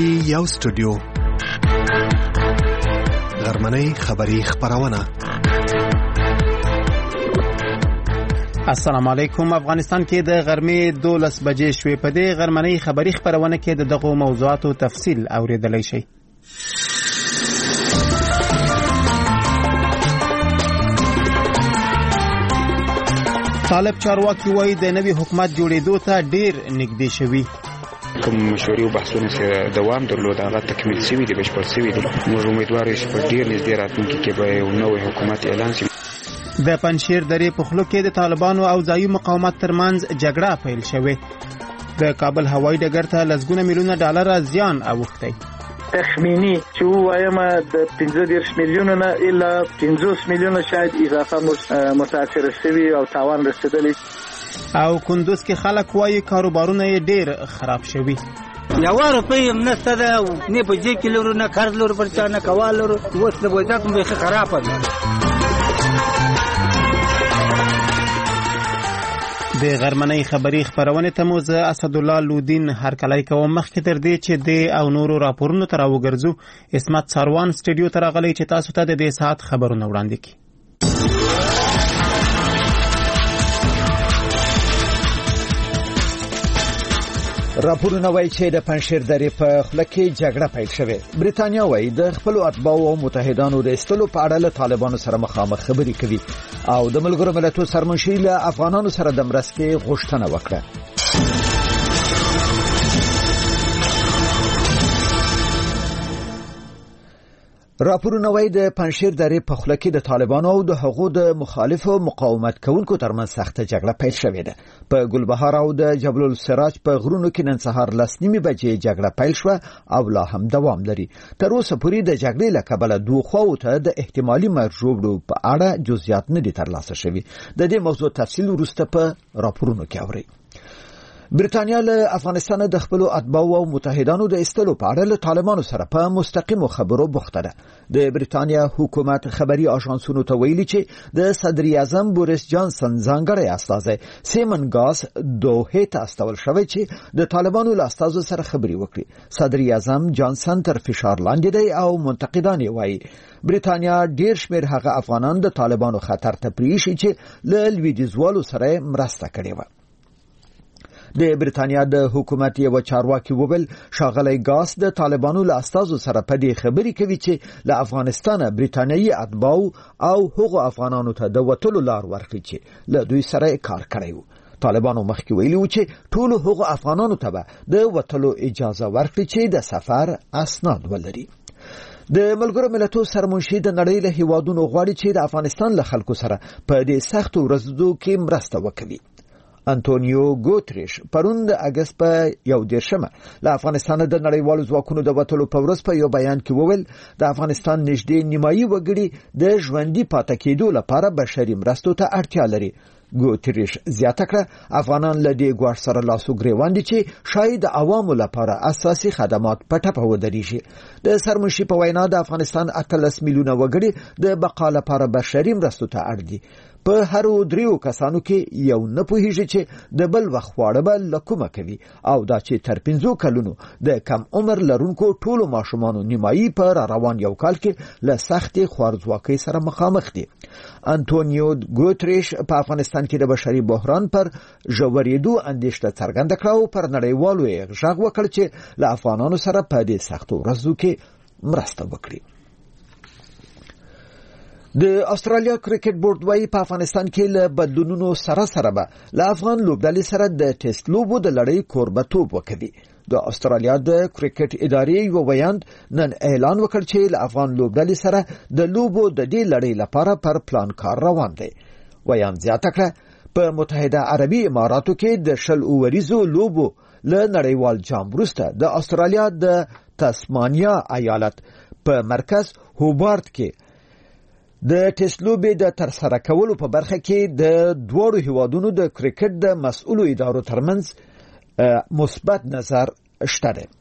پی یو سټوډیو غرمنۍ خبری خبرونه. السلام علیکم. افغانستان کې د غرمې 12 بجې شوې. په دې غرمنۍ خبری خبرونه کې د دغو موضوعاتو تفصیل اوریدلای شئ. طالب چارواکي وایي د نوي حکومت جوړېدو ته ډیر نږدې شوي. کوم مشورې او بحثونه چې دوام درلود هغه تکمیل شوي دي، بشپړ شوي دي. موږ امیدوار یو چې په ډیر نږدې راتلونکي کې به یو نوی حکومت اعلان شي. د پنجشیر درې په خلو کې د طالبانو او ځایي مقاومت ترمنځ جګړه پیل شوې. د کابل هوایي ډګر ته لسګونه میلیونه ډالر زیان اوښتی. تخمینی چې وایم د 15 میلیونه نه الا 50 میلیونه شاید اضافه متاثر شوي او تاوان رسیدلی. او کندوز کې خلک وایي کاروبارونه یې ډیر خراب شوي. یو روپۍ هم نشته ده، نه په جیب کې لرو، نه قرض لرو، پر چا نه کول لرو. اوس د وضعیت هم بیخي خرابه ده. د غرمنۍ خبری خبرونه ته مو زه اسدالله لودین هرکلی کوم. مخکې تر دې چې د او نورو راپورونو ته راوګرځو، اسمت ساروان سټوډیو ته راغلی چې تاسو ته د دې ساعت خبرونه وړاندې کړي. راپورونه وایي چې د پنجشیر درې په خوله کې جګړه پیل شوې. بریتانیا وایي د خپلو اتباعو او متحدانو د ایستلو په اړه له طالبانو سره مخامخ خبرې کوي او د ملګرو ملتونو سرمنشي له افغانانو سره د مرستې غوښتنه وکړه. راپورونه وایي د پنجشیر درې په خوله کې د طالبانو او د هغو د مخالفو مقاومت کوونکو ترمنځ سخته جګړه پیل شوې ده. په ګلبهار او د جبل السراج په غرونو کې نن سهار 10:30 بجې جګړه پیل شوه او لا هم دوام لري. تر اوسه پورې د جګړې له کبله دوه خواو ته د احتمالي مرګ جوړو په اړه جزئیات نه دي ترلاسه شوي. د دې موضوع تفصیل وروسته په راپورونو کې اورئ. بریتانیا له افغانستان د خپل اتباعو او متحدانو د ایستلو په اړه له طالبانو سره په مستقیمو خبرو بوخته ده. د بریتانیا حکومت خبري آژانسونو ته ویلي چې د صدر اعظم بوریس جانسن ځانګړی استازی سیمن ګاس دوحه ته استول شوی چې د طالبانو له استازو سره خبري وکړي. صدر اعظم جانسن تر فشار لاندې دی او منتقدان یې وایي بریتانیا ډیر شمیر هغه افغانان د طالبانو خطر ته پریښي چې له لویدیځوالو سره مرسته کړې و. د بریتانیا د حکومت یو چارواکي وویل ښاغلی ګاس د طالبانو له استازو سره په دې خبرې کوي چې له افغانستانه بریتانیایي اتباع او هغو افغانانو ته د وتلو لار ورکړي چې له دوی سره کار کړی و. طالبانو مخکې ویلي و چې ټولو هغو افغانانو ته به د وتلو اجازه ورکړي چې د سفر اسناد ولري. د ملګرو ملتونو سرمنشي د نړۍ له هیوادونو غواړي چې د افغانستان له خلکو سره په دې سختو ورځو کې مرسته وکړي. انټونیو ګوتریش پرون د اگست په 11 له افغانستان د نړیوالو ځواکونو د وټلو په ورځ په یو بیان کې وویل د افغانستان نږدې نیمایي وګړي د ژوندۍ پاتې کېدو لپاره بشري مرستو ته اړتیا لري. ګوتریش زیاته کړه افغانان له دې ګواښ سره لاسو ګریوان دي چې شاید عوامو لپاره اساسي خدمات په ټپه ودرېږي. د سرمنشي په وینا د افغانستان 18 میلیونه وګړي د بقا لپاره بشري مرستو ته اړ دي. په هر 3 کسانو کې یو نه پوهیږي چې د بل وخت خواړه به لکومه کوي او دا چې تر 5 کلونو د کم عمر لرونکو ټولو ماشومانو نیمایي په روان یو کال کې له سختې خوارځواکۍ سره مخامخ دي. انټونیو ګوتریش په افغانستان کې د بشري بحران پر ژورېدو اندېښنه څرګنده کړه او پر نړیوالو یې غږ وکړ چې له افغانانو سره په دې سختو ورځو کې مرسته وکړي. د استرالیا کرکټ بورډ وايي په افغانستان کې له بدلونونو سره به له افغان لوبډلې سره د ټیسټ لوبو د لړۍ کوربتوب وکړي. د استرالیا د کرکټ ادارې یو بیان نن اعلان وکړ چې له افغان لوبډلې سره د لوبو د دې لړۍ لپاره پر پلان کار روان دی. بیان زیاته کړه په متحده عربي اماراتو کې د 20 اوریزو لوبو له نړیوال جام وروسته د استرالیا د تسمانیا ایالت په مرکز هوبارت کې د ټیسټ لوبې د ترسره کولو په برخه کې د دوړو هیوادونو د کرکټ د مسؤلو ادارو ترمنځ مثبت نظر شته ده.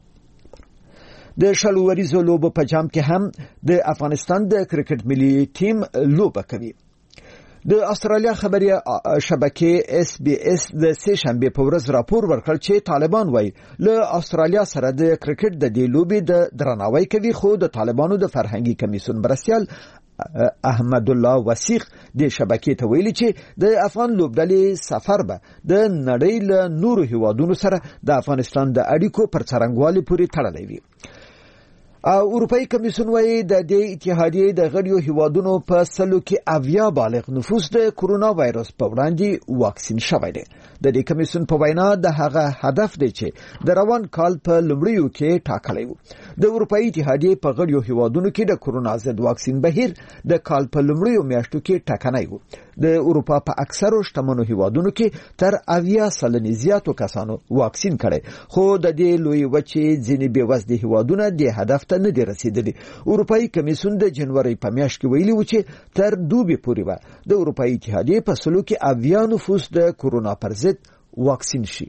د شلوریزو لوبو په جام کې هم د افغانستان د کرکټ ملي ټیم لوبه کوي. د استرالیا خبري شبکې SBS د سه شنبه په ورځ راپور ورکړ چې طالبان وايي له استرالیا سره د کرکټ د دې لوبې د درناوي کوي، خو د طالبانو د فرهنګي کمیسیون مرستیال احمد الله وسیق د شبکې ته ویلي چې د افغان لوبډلې سفر به د نړۍ له نورو هیوادونو سره د افغانستان د اړیکو پر څرنګوالي پورې تړلی وي. اروپאי کمیسیون وايي د دې اتحادیې د غړیو هیوادونو په سلو کې 80 بالغ نفوس د کورونا وایرس په وړاندې واکسین شوی دی. د دې کمیسیون په وینا د هغه هدف دی چې د روان کال په لومړیو کې ټاکلی و. د اروپאי اتحادیې په غړیو هیوادونو کې د کورونا ضد واکسین بهیر د کال په لومړیو میاشتو کې ټاکنی و. د اروپا په اکثرو شتمنو هیوادونو کې تر 80 سلنې زیاتو کسانو واکسین کړي، خو د دې لوی وچې ځینې بېوزله هیوادونه د هدف ته نه دي رسیدلي. اروپאי کمیسیون د جنوري په میاشت کې ویلي و چې تر دوبي پورې به د اروپאי اتحادیې په سلو کې 80 نفوس د کورونا پر ضد واکسین شي.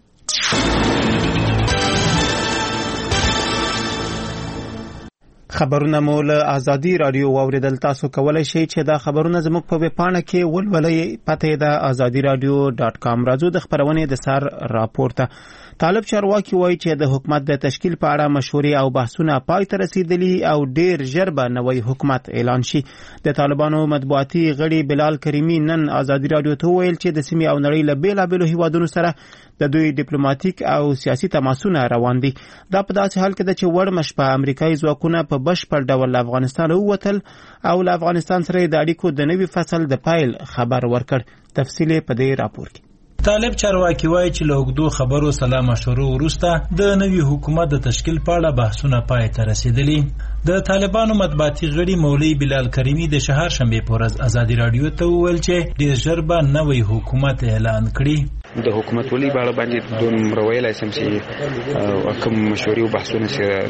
خبرونه مو له آزادي رادیو واوریدل. تاسو کولای شئ چې دا خبرونه زموږ په ویب پاڼه کې ولولئ. پته دا azadiradio.com. راځو د خبرونه د سر راپورته. طالب چارواکي وایي چې د حکومت د تشکیل په اړه مشورې او بحثونه پای ته رسیدلي او ډیر ژر به نوی حکومت اعلان شي. د طالبانو مطبوعاتي غړي بلال کریمي نن آزادي رادیو ته ویل چې د سیمې او نړۍ له بیلابېلو هیوادونو سره د دوی ډیپلوماټیک او سیاسي تماسونه روان دي. دا په داسې حال کې ده چې وړ مشپه امریکایي ځواکونه په بشپړ ډول افغانستان ووتل او له افغانستان سره د اړیکو د نوي فصل د پایل خبر ورکړ. تفصیل په دې راپور کې. طالب چارواکي وایي چې له اوږدو خبرو سلا مشورو وروسته د نوي حکومت د تشکیل په اړه بحثونه پای ته رسیدلي. د طالبانو مطبوعاتي غړي مولوي بلال کریمي د شهر شنبه په ورځ آزادي رادیو ته وویل چې ډیر ژر به نوی حکومت اعلان کړي. د حکومت ولې باندې باندې دوم روایل سم چې کوم مشورې او بحثونه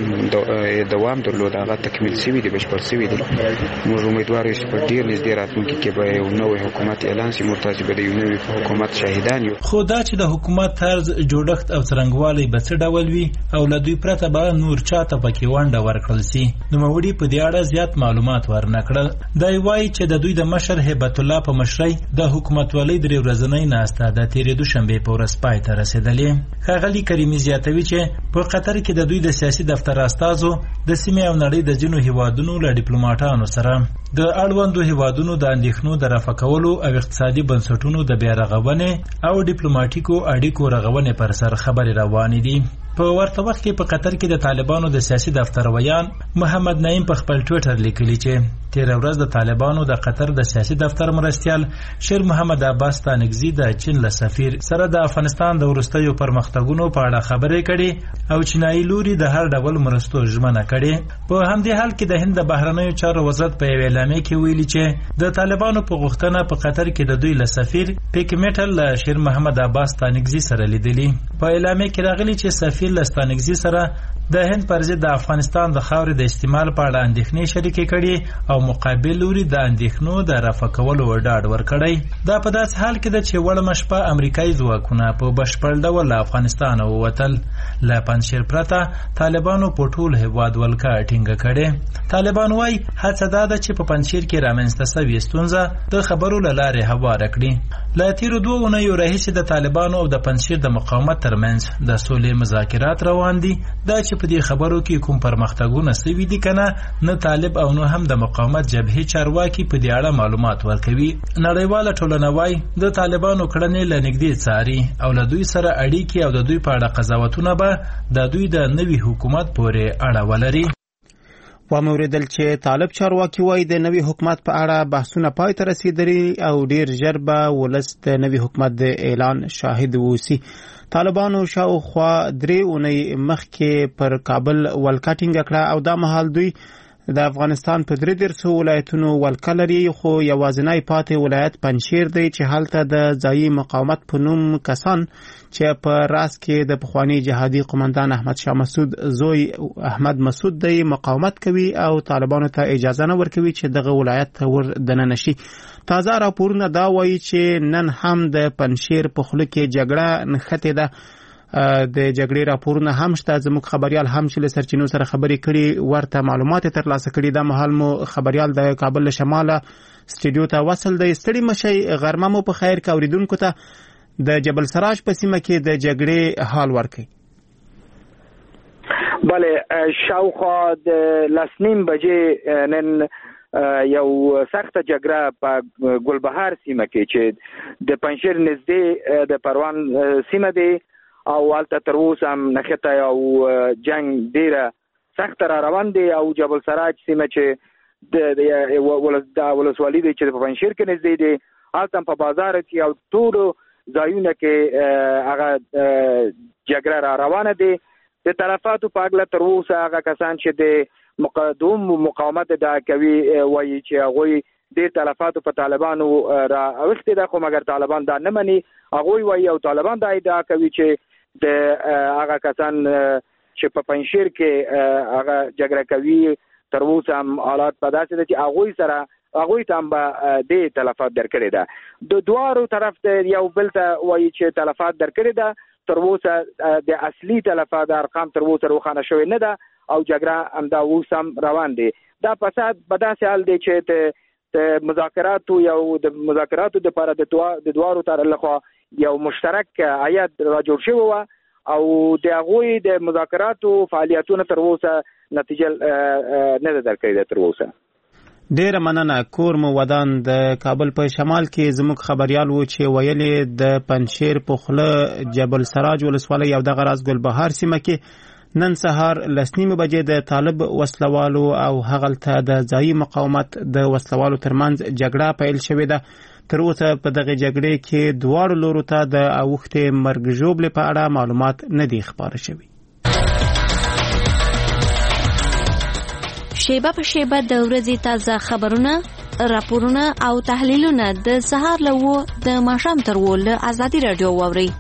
سره دوام درلود هغه تکمیل شوی دی، بشپړ شوی دی. موږ امیدوار یو چې په ډیر نږدې راتلونکي کې به یو نوی حکومت اعلان شي، مرتضی به د یو نوی حکومت شاهدان یو. خو دا چې د حکومت طرز جوړښت او څرنګوالی به څه ډول وي او له دوی پرته به نور چاته پکې ونډه ورکړل شي، نوموړي په دې اړه زیات معلومات ورنکړل. دا وایي چې د دوی د مشر هیبت الله په مشرۍ د حکومتولۍ درې ورځنۍ ناسته د تېرېدو شنبه په ورځ پای ته رسېدلې. ښاغلي کریمي زیاتوي چې په قطر کې د دوی د سیاسي دفتر استازو د سیمې او نړۍ د ځینو هیوادونو له ډیپلوماټانو سره د اړوندو هیوادونو د اندېښنو د رفع کولو او اقتصادي بنسټونو د بیا رغونې او ډیپلوماټیکو اړیکو رغونې پر سر خبرې روانې دي. په ورته وخت کې په قطر کې د طالبانو د سیاسي دفتر ویان محمد نعیم په خپل ټویټر لیکلي چې تیر ورځ د طالبانو د قطر د سیاسي دفتر مرستیال شیر محمد عباس تانگزی د چین له سفیر سره د افغانستان د وروستیو پرمختګونو په اړه خبرې کړي او چینایي لوري د هر ډول مرستو ژمنه کړي. په همدې حال کې د هند د بهرنیو چارو وزارت په یوه اعلامیه کې ویلي چې د طالبانو په غوښتنه په قطر کې د دوی له سفیر پیک میټل له شیر محمد عباس تانگزی سره لیدلي. په اعلامیه کې راغلي چې سفیر لستانگزی سره د هند پر ضد د افغانستان د خاورې د استعمال په اړه اندېښنې شریکې کړي او مقابل لوري د اندېښنو د رفع کولو ډاډ ورکړی. دا په داسې حال کې ده چې وړمه شپه امریکایي ځواکونه په بشپړ ډول له افغانستان ووتل. له پنځشیر پرته طالبانو په ټول هېواد ولکه ټینګه کړې. طالبان وایي هڅه دا ده چې په پنځشیر کې رامنځته سوې ستونزه د خبرو له لارې هواره کړي. له تېرو 2 اونیو راهیسې د طالبانو او د پنځشیر د مقاومت ترمنځ د سولې مذاکرات روان دي. دا چې په دې خبرو کې کوم پرمختګونه سوي دي کنه نه طالب او نه هم د مقاومت جبهې چارواکي په دې اړه معلومات ورکوي. نړیواله ټولنه وايي د طالبانو کړنې له نږدې څاري او له دوی سره اړیکې او د دوی په اړه قضاوتونه به د دوی د نوي حکومت پورې اړه ولري. وموریدل چې طالب چارواکي وایي د نوي حکومت په اړه بحثونه پای ته رسیدلي او ډیر ژر به ولس د نوي حکومت د اعلان شاهد ووسی. طالبانو شاوخوا 3 اونۍ مخکې پر کابل ولکه ټینګه کړه او دا مهال دوی د افغانستان په 33 ولایتونو ولکه لري، خو یوازینی پاتې ولایت پنځشیر دی چې هلته د ځایي مقاومت په نوم کسان چې په راس کې د پخوانی جهادي قومندان احمد شاه مسعود زوی احمد مسعود دی مقاومت کوي او طالبانو ته اجازه نه ورکوي چې دغه ولایت ته ور دننه شي. تازه راپورونه دا وایي چې نن هم د پنځشیر په خوله کې جګړه نښتې ده. د جګړې راپورونه هم شته. زموږ خبريال هم چې له سرچینو سره خبرې کړي ورته معلومات ترلاسه کړي. دا مهال مو خبريال د کابل له شماله سټډیو ته وصل دی. ستړي مشي غرمه مو په خیر کا اوریدونکو ته د جبل سراج په سیمه کې د جګړې حال ورکړي. بله شاوخوا د 9:30 بجې نن یو سخته جګړه په ګلبهار سیمه کې چې د پنځیر نږدې د پروان سیمه دی او هلته تر اوسه هم نښته یو جنگ ډیره سخته را روان دی او جبل سراج سیمه چې د ولسوالي دی چې په پنځیر کې نږدې دی هلته په بازار کې او ټولو ځایونه کې هغه جګړه را روانه دی. د طرفاتو په اړه تر اوسه هغه کسان چې د مقاومت ادعا کوي وایي چې هغه د طرفاتو په طالبانو را اوښتي ده، خو مګر طالبان دا نه مني. هغه وایي او طالبان دا ادعا کوي چې د هغه کسان چې په پنځیر کې هغه جګړه کوي تر اوسه هم حالات په داسې ده چې هغه سره هغه ته هم د تلفات درکړي ده. د دوارو طرف ته یو بل ته وایي چې تلفات درکړي ده، تر اوسه د اصلي تلفات ارقام تر اوسه روښانه شوی نه ده او جګړه همدا اوس هم روان دی. دا فساد په داسې حال دی چې د مذاکراتو لپاره د دوارو طرف لخوا یو مشترک هیئت را جوړ شوی و او د هغوی د مذاکراتو فعالیتونه تر اوسه نتیجه نه ده درکړې ده تر اوسه. ډیره مننه. کور مو ودان د کابل په شمال کې زموږ خبريال و چې ویلې د پنځیر په خوله جبل سراج ولسوالۍ او د غراز ګلبهار سیمه کې نن سهار 9:30 بجې د طالب وسلوالو او هغلته د ځایي مقاومت د وسلوالو ترمنځ جګړه پیل شوې ده. تر اوسه په دغه جګړې کې دواړو لورو ته د اوښتې مرګ ژوبلې په اړه معلومات نه دي خبره شوي. شیبه په شیبه د ورځې تازه خبرونه، راپورونه او تحلیلونه د سهار له 9 د ماښام تر 10 له ازادي رادیو واورئ.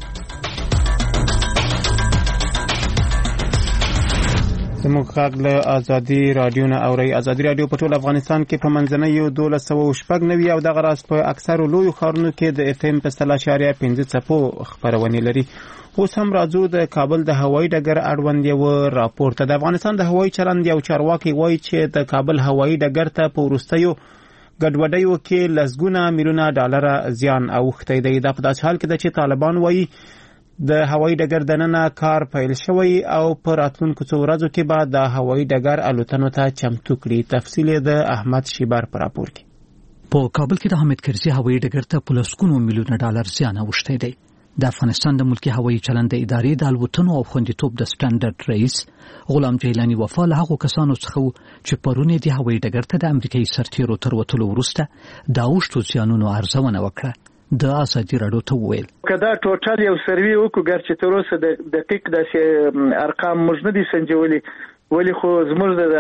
زموږ غږ له ازادي رادیو نه اورئ. ازادي رادیو په ټول افغانستان کې په منځنیو 1290 او دغه راز په اکثرو لویو ښارونو کې د FM په 3.5 څپو خبرونه لري. اوس هم راځو د کابل د هوایي ډګر اړوند یو راپور ته. د افغانستان د هوایي چلند یو چارواکي وایي چې د کابل هوایي ډګر ته په وروستیو ګډوډیو کې لسګونه میلیونه ډالر زیان اوښتی دی. دا په داسې حال کې ده چې طالبان وایي د هوایي ډګر دننه کار پیل شوی او په راتلونکو څو ورځو کې به د هوایي ډګر الوتنو ته چمتو کړي. تفصیل د احمد شیبر پر راپور کې. په کابل کې د حامد کرزي هوایي ډګر ته په لسګونو میلیونه ډالر زیان اوښتی دی. د افغانستان د ملکی هوایي چلند ادارې د الوتنو او خوندیتوب د سټانډرډ رئیس غلام جیلانی وفا له هغو کسانو څخه چې پرونه د هوایي ډګر ته د امریکایي سرتیرو تر وتلو وروسته د اوښتو زیانونو ارزونه وکړه. د ازادي رادیو ته وویل کدا ټوټال یو سروي وکړو ګرچې تر اوسه د دقیق د ارقام موږ نه دي سنجولي، ولی خو زموږ د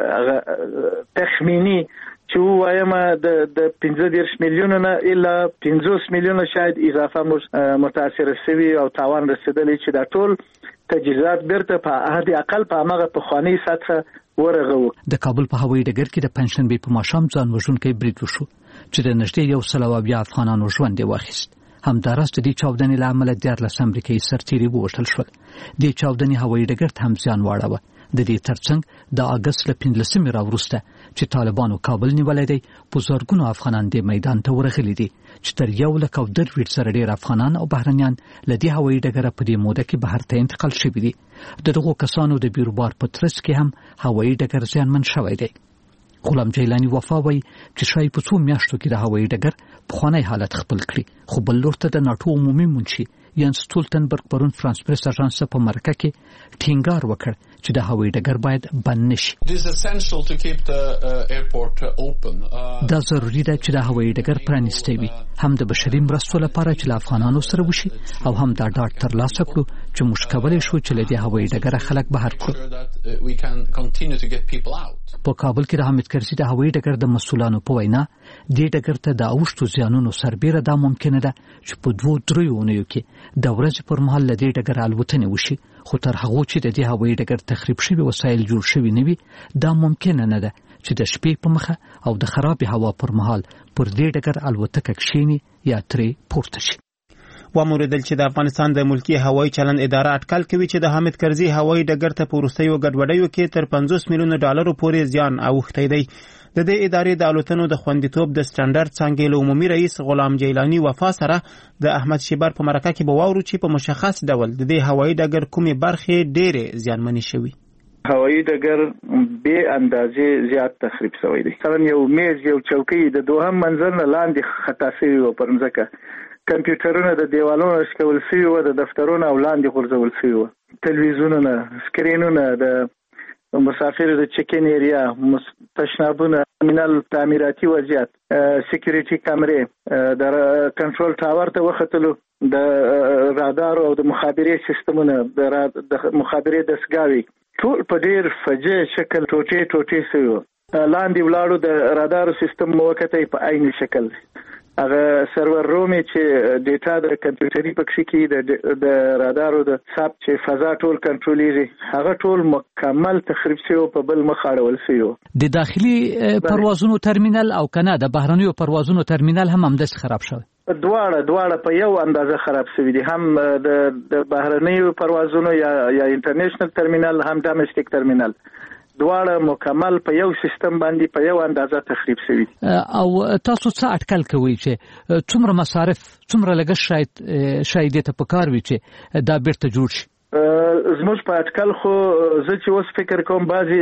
تخمینی چې وایم د 15 میلیون نه الا 50 میلیون شاید اضافه متاثر شوی او تاوان رسیدلی چې دا ټول تجهیزات بیرته په حد اقل په هغه پخوانی سطح ورغو. د کابل په هوایي ډګر کې د پنځشنبه په ماښام ځان وژونکی برید وشو چې د نږدې 100 افغانانو ژوند واخیست. همداراز د دې چاودنې له امله 14 امریکایي سرتیري ووژل شول. د چاودنې هوایي ډګر ته هم زیان واړاوه. د دې ترڅنګ د اگست له 15 راوروسته چې طالبانو کابل نیولای دی، په زرګونو افغانان د میدان ته ورغلي دي چې تر 1.2 سره ډیر افغانان او بهرنیان له دې هوایي ډګره په دې موده کې بهر ته انتقال شوي دي. دغه کسانو د بیروبار په ترڅ کې هم هوایي ډګر زیانمن شوی دی. غلام جیلانی وفا وایي چې شاید په څو میاشتو کې د هوایي ډګر پخوانی حالت خپل کړي، خو بل لور ته د ناټو عمومي منشي یانس سټولټنبرګ پرون فرانس پریس اژانس په مرکه کې ټینګار وکړ چې د هوایي ډګر باید بند نشي. دا ضروري ده چې د هوایي ډګر پرانیستی وي، هم د بشري مرستو لپاره چې له افغانانو سره وشي او هم دا ډاډ ترلاسه کړو چې موږ کولی شو چې له دې هوایي ډګره خلک بهر کړو. په کابل کې د حامد کرزي د هوایي ډګر د مسؤلانو په وینا دې ډګر ته د اوښتو زیانونو سربیره دا ممکنه ده چې په 2-3 اونیو کې د ورځې پر مهال له دې ډګر الوتنې وشي، خو تر هغو چې د دې هوایي ډګر تخریب شوي وسایل جوړ شوي نه وي دا ممکنه نه ده چې د شپې په مخه او د خرابې هوا پر مهال پر دې ډګر الوتکه کښیني یا ترې پورته شي. وموریدل چې د افغانستان د ملکی هوایي چلند اداره اټکل کوي چې د حامد کرزي هوایي ډګر ته په وروستیو ګډوډیو کې تر 50 میلیون ډالرو پورې زیان اوښتی دی. د دې ادارې د الوتنو د خوندیتوب د سټانډرډ څانګې له عمومي رئیس غلام جیلانی وفا سره د احمد شیبر په مرکه کې به واورو چې په مشخص ډول د دې هوایي ډګر کومې برخې ډېرې زیانمنې شوي. هوایي ډګر به اندازې زیات تخریب شوی دی. مثلا یو میز یو چوکۍ د دوهم منزل نه لاندې خطا شوی و پر ځمکه. کمپیوټرونه د دیوالونو شکول شوی و، د دفترونو او لاندې غورځول شوی و. تلویزیونونه، سکرینونه، د مسافر د چکین ایریا، تشنابونه، ترمینل تعمیراتي وضعیت، سکیورټي کامرې، د کنټرول ټاور ته وختلو، د رادار او د مخابرې سیستمونه، د مخابرې دستګاوي ټول په ډیر فجیع شکل ټوټې شوی و. لاندې ولاړو د رادار سیستم موقته په عین شکل هغه سرور رومي چې ډیټا د کمپیوټري پکې کې د رادارو د ساب چې فضا ټول کنټرولېږي هغه ټول مکمل تخریب شوی په بل مخ اړول شوی. د داخلي پروازونو ترمینل او کنه د بهرنیو پروازونو ترمینل هم همداسې خراب شوی. دواړه په یو اندازه خراب شوی دي، هم د بهرنیو پروازونو یا انټرنیشنل ترمینل هم ډومېسټیک ترمینل، دواړه مکمل په یو سیستم باندې په یو اندازه تخریب شوی. او تاسو څه اټکل کوئ چې څومره مصارف څومره لګښت شاید ته پکار وي چې دا بیرته جوړ شي؟ زموږ په اټکل خو زه چې اوس فکر کوم بعضی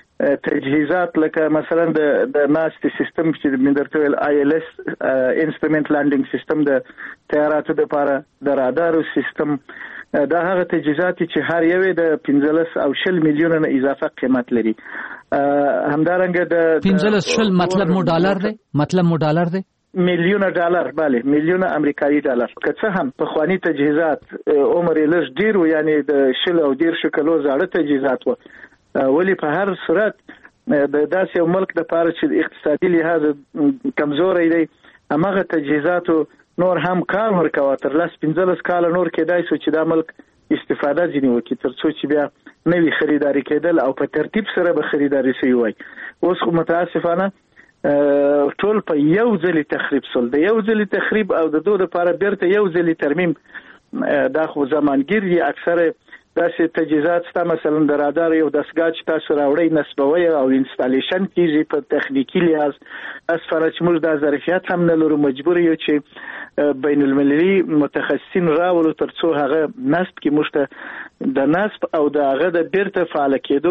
تجهیزات لکه مثلا د ناست سیستم چې مندرته ویل ILS انسټرومنت لانډینګ سیستم د طیاراتو لپاره، د رادار سیستم، دا هغه تجهیزات چې هر یو د 15 او 20 میلیون نه اضافه قیمت لري. همدارنګه د 15 مطلب مو ډالر دی میلیون ډالر، bale میلیون امریکایي ډالر. که څه هم په خواني تجهیزات عمر یې لږ ډیر و، یعنی د 10 او 13 کلو زاړه تجهیزات و، ولی په هر صورت د داسې یو ملک د لپاره چې اقتصادي لحاظ کمزوري دی هغه تجهیزاتو نور هم کار ورکوه تر 15 کال نور کېدای شو چې دا ملک استفاده ځینې وکړي تر څو چې بیا نوی خریداري کېدل او په ترتیب سره به خریداري شوی وای. اوس خو متاسفانه ټول په یو ځل تخریب شول. د یو ځل تخریب او د دوه لپاره بیرته یو ځل ترمیم دا خو زمانګیر دی. اکثره داسې تجهیزات ستا مثلا د رادار یو دستګاه چې تاسو راوړئ نصبوي او انسټالیشن کیږي په تخنیکی لحاظ اسفاره چې موږ د ظرفیت هم نه لرو، مجبور یو چې بین المللي متخصصین راولو تر څو هغه نصب کې موږ د نصب او د هغه د بیرته فعال کېدو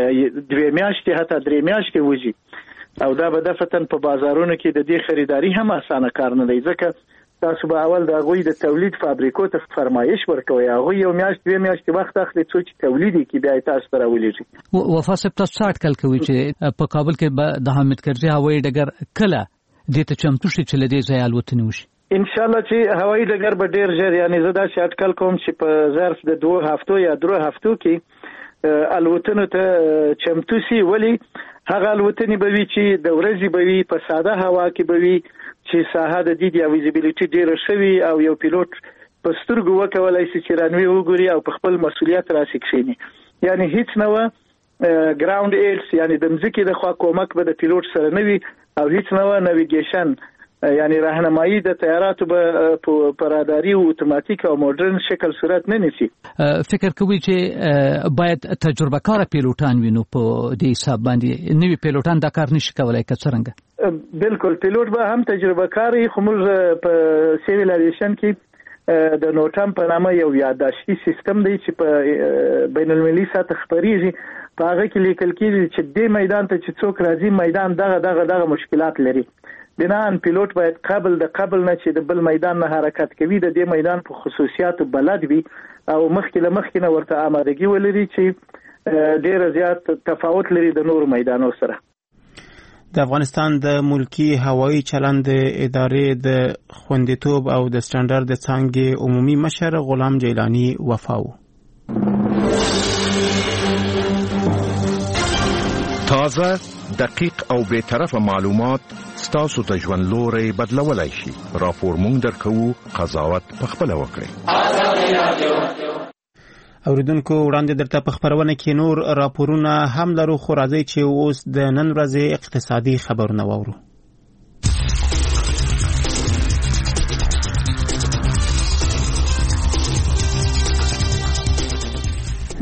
2 میاشتې حتی 3 میاشتې وځي او دا به دفتن په بازارونو کې د دې خریداري هم اسانه کار نه دی، ځکه تاسو به اول د غوی د تولید فابریکو ته فرمایش ورکوي، هغه یو میاشت 2 میاشتې وخت اخلي څو چې تولید کې بیا تاسو ته راولېږي. وفا صاحب تاسو اټکل کوي چې په کابل کې د حامد کرزي هوایي ډګر کله د ته چمتو شي چې لدې ځای الوتنې وشي؟ ان شاء الله چې هوایي ډګر به ډیر ژر، یعنی زه دا چې اټکل کوم چې په ظرف د 2 هفتو یا 3 هفتو کې الوتنو ته چمتو شي. ولی هغه الوتنې به وي چې د ورځې به وي په ساده هوا کې به وي چې ساحه د دید یا ویزیبیلیټي ډیره شوي او یو پیلوټ په سترګو وکولای شي چې رانوي وګوري او په خپل مسؤلیت راسي کښیني. یعنی هیڅ نه و ګراوند ایډز، یعنی د مځکې د خوا کومک به د پیلوټ سره نه وي او هیڅ نه و ناویګیشن، یعنی راهنمایي د طیاراتو به په راداري او اتوماتیک او مدرن شکل صورت نه نیسي. فکر کوي چې باید تجربه کار پیلوټان وینو په دې حساب باندې نوی پیلوټان دا کار نشي کولای که څنګه؟ بالکل پیلوټ به هم تجربه کاری، خو موږ په سیویل ایویشن کې د نوټم په نامه یو یادداشتي سیستم دی چې په بین المللي سطح خبريږي، په هغه کې لیکل کېږي چې د میدان ته چې څوک راځي میدان دغه مشکلات لري. بنان پیلوټ باید قبل نه چې د بل میدان نه حرکت کوي د دې میدان په خصوصیاتو بلد وي او مخکې نه ورته آمادګي ولري چې ډیر زیات تفاوت لري د نور میدانونو سره. د افغانستان د ملکی هوایي چلند ادارې د خوندیتوب او د سټانډرډ څانګې عمومي مشر غلام جیلانی وفاو. تازه، دقیق او بی‌طرفه معلومات ستاسو ته ژوند لوري بدلولای شي. راپور مونږ درکو، قضاوت پخپله وکړئ. اوریدونکو وړاندې درته په خبرونه کې نور راپورونه هم لرو، خو راځي چې اوس د نن ورځې اقتصادي خبرونه واورو.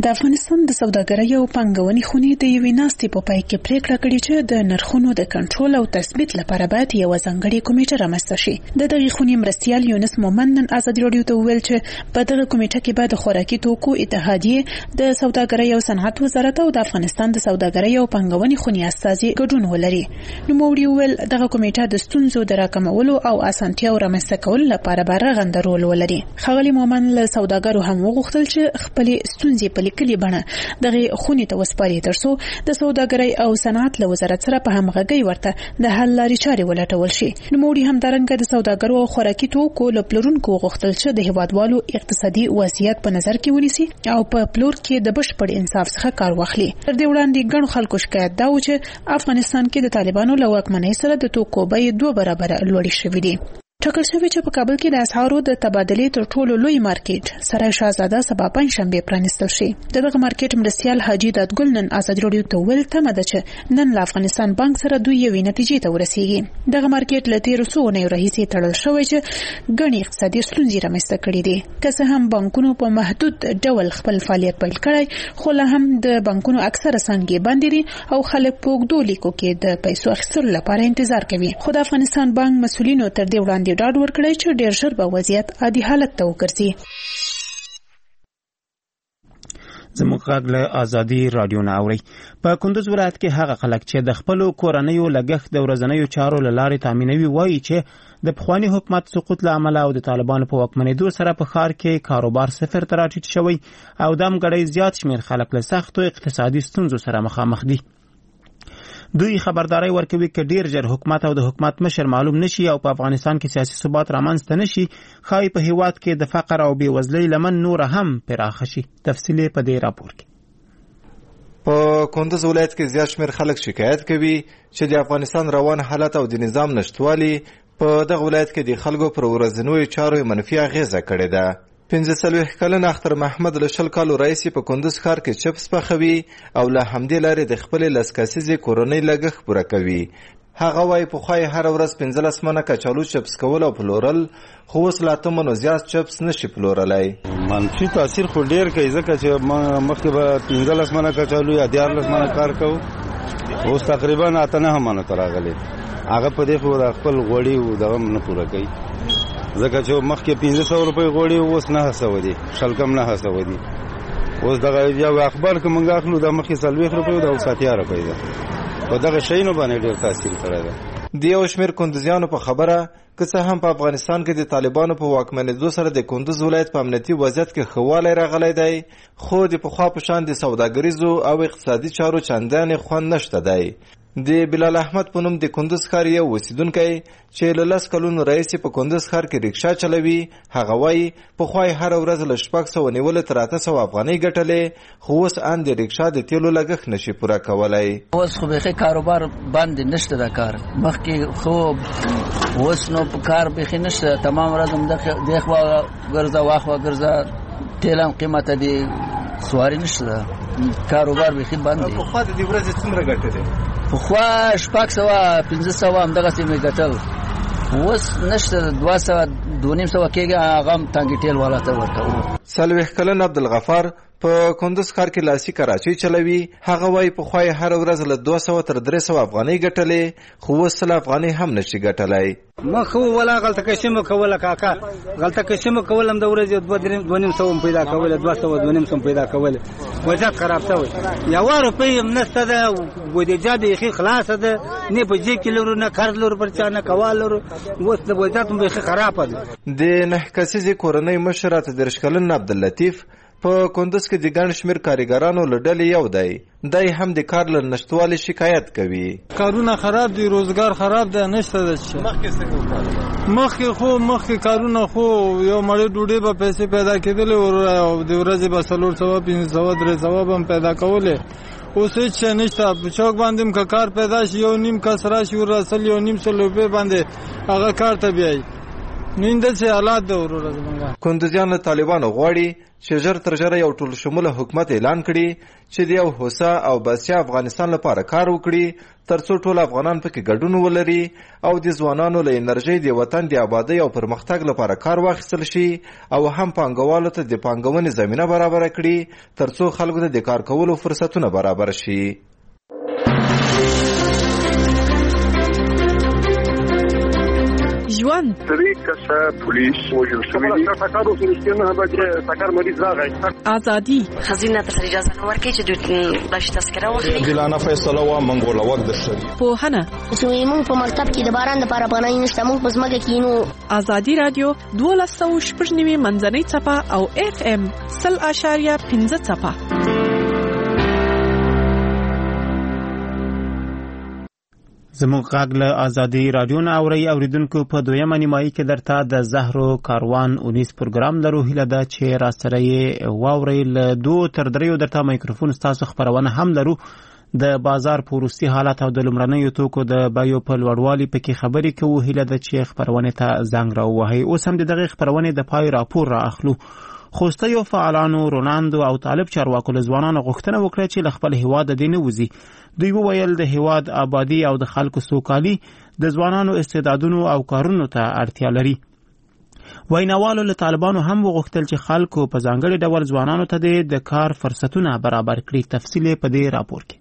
د افغانستان د سوداګرۍ او پانګونې خونې د یوې ناستې په پای کې پریکړه کړې چې د نرخونو د کنټرول او تثبیت لپاره باید یوه ځانګړې کمیټه رامنځته شي. د دغې خونې مرستیال یونس مومند نن ازادي راډیو ته وویل چې په دغه کمیټه کې باید د خوراکي توکو اتحادیې، د سوداګرۍ او صنعت وزارت او د افغانستان د سوداګرۍ او پانګونې خونې استازي ګډون ولري. نوموړي وویل دغه کمیټه د ستونزو د راکمولو او اسانتیاو رامنځته کولو لپاره به رغنده رول ولري. ښاغلي مومند له سوداګرو هم وغوښتل چې خپلې ستونزې په لیکلي بڼه دغه خونې ته وسپاري ترڅو د سوداګرۍ او صنعت له وزارت سره په همغږۍ ورته د حل لارې چارې ولټول شي. نوموړي همدارنګه د سوداګرو او خوراکي توکو له پلورونکو وغوښتل چې د هیوادوالو اقتصادي وضعیت په نظر کې ونیسي او په پلور کې د بشپړ انصاف څخه کار واخلي. تر دې وړاندې ګڼو خلکو شکایت دا و چې افغانستان کې د طالبانو له واکمنۍ سره د توکو بیې 2 برابره لوړې شوې دي. ټاکل شوی چې په کابل کې د اسعارو د تبادلې تر ټولو لوی مارکیټ سرای شاهزاده سبا پنځشنبه پرانیستل شي. دغه مارکیټ مرستیال حاجی دادګل نن ازادي راډیو ته ویل تمه ده چې نن له افغانستان بانک سره دوی یوې نتیجې ته ورسیږي. دغه مارکیټ له 1300 اونیو راهیسې تړل شوی چې ګڼې اقتصادي ستونزې رامنځته کړې دي. که څه هم بانکونو په محدود ډول خپل فعالیت پیل کړی، خو لا هم د بانکونو اکثره څانګې بندې دي او خلک په اوږدو لیکو کې د پیسو اخیستلو لپاره انتظار کوي. خو د افغانستان بانک مسؤلینو تر دې وړاندې ډاډ ورکړی چې ډېر ژر به وضعیت عادي حالت ته وګرځي. زموږ غږ له ازادي راډیو نه اوري. په کندوز ولایت کې هغه خلک چې د خپلو کورنیو لګښت د ورځنیو چارو له لارې تامینوي وایي چې د پخواني حکومت سقوط له امله او د طالبانو په واکمنېدو سره په ښار کې کاروبار صفر ته راټیټ شوی او د همګړۍ زیات شمېر خلک له سختو اقتصادي ستونزو سره مخامخ دي. دوی خبرداري ورکوي چې ډیر ژر حکومت او د حکومت مشر معلوم نشي او په افغانستان کې سیاسي ثبات رامنځته نشي، خای په هیواد کې د فقر او بېوزلۍ لمن نور هم پراخه شي. تفصیل په دې راپور کې. په کندوز ولایت کې زیات شمېر خلک شکایت کوي چې د افغانستان روان حالت او د نظام نشټوالي په دغه ولایت کې د خلکو پر ورځنیو چارو منفي اغیزه کړې ده. 45 کلن اختر محمد له 20 کالو راهیسې په کندوز ښار کې چپس پخوي او له همدې لارې د خپلې لسکاسیزې کورنۍ لګښت پوره کوي. هغه وایي پخوا یې هره ورځ 15 منه کچالو چپس کول او پلورل، خو اوس له 8 منو زیات چپس نشي پلورلی. منفي تاثیر خو ډېر کوي ځکه چې مخکې به 15 منه کچالو یا 14 منه کار کوو، اوس تقریبا 8 منه ته راغلی. هغه په دې خو د خپل غوړي دغه نه پوره کوي ځکه چې مخکې 500 روپۍ غوړي اوس 900 دي، شلکم 900 دي. اوس دغه یو اخبار که موږ اخلو د مخکې 40 روپۍ ده او 70 روپۍ ده. په دغه شیانو باندې ډېر تاثیر کړی ده. د یو شمېر کندوزیانو په خبره که څه هم په افغانستان کې د طالبانو په واکمنېدو سره د کندوز ولایت په امنیتي وضعیت کې ښه والی راغلی دی، خو د پخوا په شان د سوداګریزو او اقتصادي چارو چندانې خوند نشته دی. د بلال احمد په نوم د کندوز ښار یو اوسیدونکی چې له 10 کلونو راهیسې په کندوز ښار کې رکشا چلوي، هغه وایي پخوا یې هره ورځ له 600 نیولو تر 800 افغانۍ ګټلې، خو اوس ان د رکشا د تیلو لګښت نشي پوره کولی. اوس خو بیخي کاروبار بند نشته د کار، مخکې خو اوس نو په کار بیخي نشته، تمام ورځ همدغه خوا ګرځه واخوا ګرځه، تیل هم قیمته دی، سواري نشته، کاروبار بیخي بند دی. پخوا د دې ورځې څومره ګټه دی؟ پخوا 600-500 همدغسې مې ګټل، اوس نشته، 200-250 کېږي، هغه هم تانګې تیل والا ته ورکوو. 40 کلن عبدالغفار په کندوز ښار کې لاسي کراچۍ چلوي. هغه وایي پخوا یې هره ورځ له 200 تر 300 افغانۍ ګټلې، خو اوس 100 افغانۍ هم نشي ګټلی. مخ ولا غلطه کشمه کوله کاکا، غلطه کشمه کولم د ورځې 2.5 پیدا کوله، 2.5 پیدا کوله، وضعیت خراب شوی. یو روپۍ هم نشته ده، بودیجه بیخي خلاصه ده، نه په جیب کې لرو نه قرض لرو پر چا نه کوال لرو، اوس د وضعیت بیخي خرابه ده. د 9 کسیزې کورنۍ مشر 30 کلن عبداللطیف په کندوز کې د ګڼ شمېر کارګرانو له ډلې یو دی. دی هم د کار له نشتوالي شکایت کوي. کارونه خراب دي، روزګار خراب دی، نشته ده. مخکې کارونه خو یو مړۍ ډوډۍ به پیسې پیدا کېدلې او د ورځې به 400-500-300 هم پیدا کولې. اوس هیڅ شی نشته. په چوک باندې هم که کار پیدا شي، یو نیم کس راشي ورسل 1.5 روپۍ باندې هغه کار ته بیایي. نو داسې حالات د وروره زمونږ کندوزیان له طالبانو غواړي چې ژر تر ژره یو ټول شموله حکومت اعلان کړي چې د یو هوسا او باسیا افغانستان لپاره کار وکړي ترڅو ټول افغانان پکې ګډون ولري او د ځوانانو له انرژۍ د وطن د آبادۍ او پرمختګ لپاره کار واخیستل شي او هم پانګوالو ته د پانګونې زمینه برابر کړي ترڅو خلکو ته د کار کولو فرصتونه برابر شي. ژوند درې کسه پولیس وژل شوي دي. سکر وسرستینه به چې سکر مریض راغی. ازادي خزینه ته اجازه نه ورکړي چې دوی بش تذکره واخلي. ګلانه فیصله وا منګول وخت درشي. پوهنه چې موږ په مکتب کې د باران لپاره پناه نشته موږ په ځمکه کې نو. ازادي رادیو 12.9 منځنۍ صفه او FM 0.5 صفه. زموږ غږ له ازادي رادیو نه اوریدونکو په دویمه نیمایي کې درته د زهرو کاروان 19 پروګرام لرو. هیله ده چې راسره یې واورئ. له 2 تر 3 درته مایکروفون ستاسو خبرونه هم لرو. د بازار پوروستي حالت او د لومړنیو توکو د بیو په لوړوالي پکې خبرې کوو. هیله ده چې خبرونه ته زنګ راووهئ. اوس هم د دغه خبرونه د پای راپور را اخلو. خوستیو فعالانو رونالدو او طالب چارواکو له ځوانانو غوښتنه وکړه چې له خپل هیواد د نه وځي. دوی وویل د هیواد آبادی او د خلکو سوکالي د ځوانانو استعدادونو او کارونو ته اړتیا لري. ویناوالو له طالبانو هم وغوښتل چې خلکو په ځانګړي ډول ځوانانو ته د کار فرصتونه برابر کړي. تفصیل په دې راپور کې.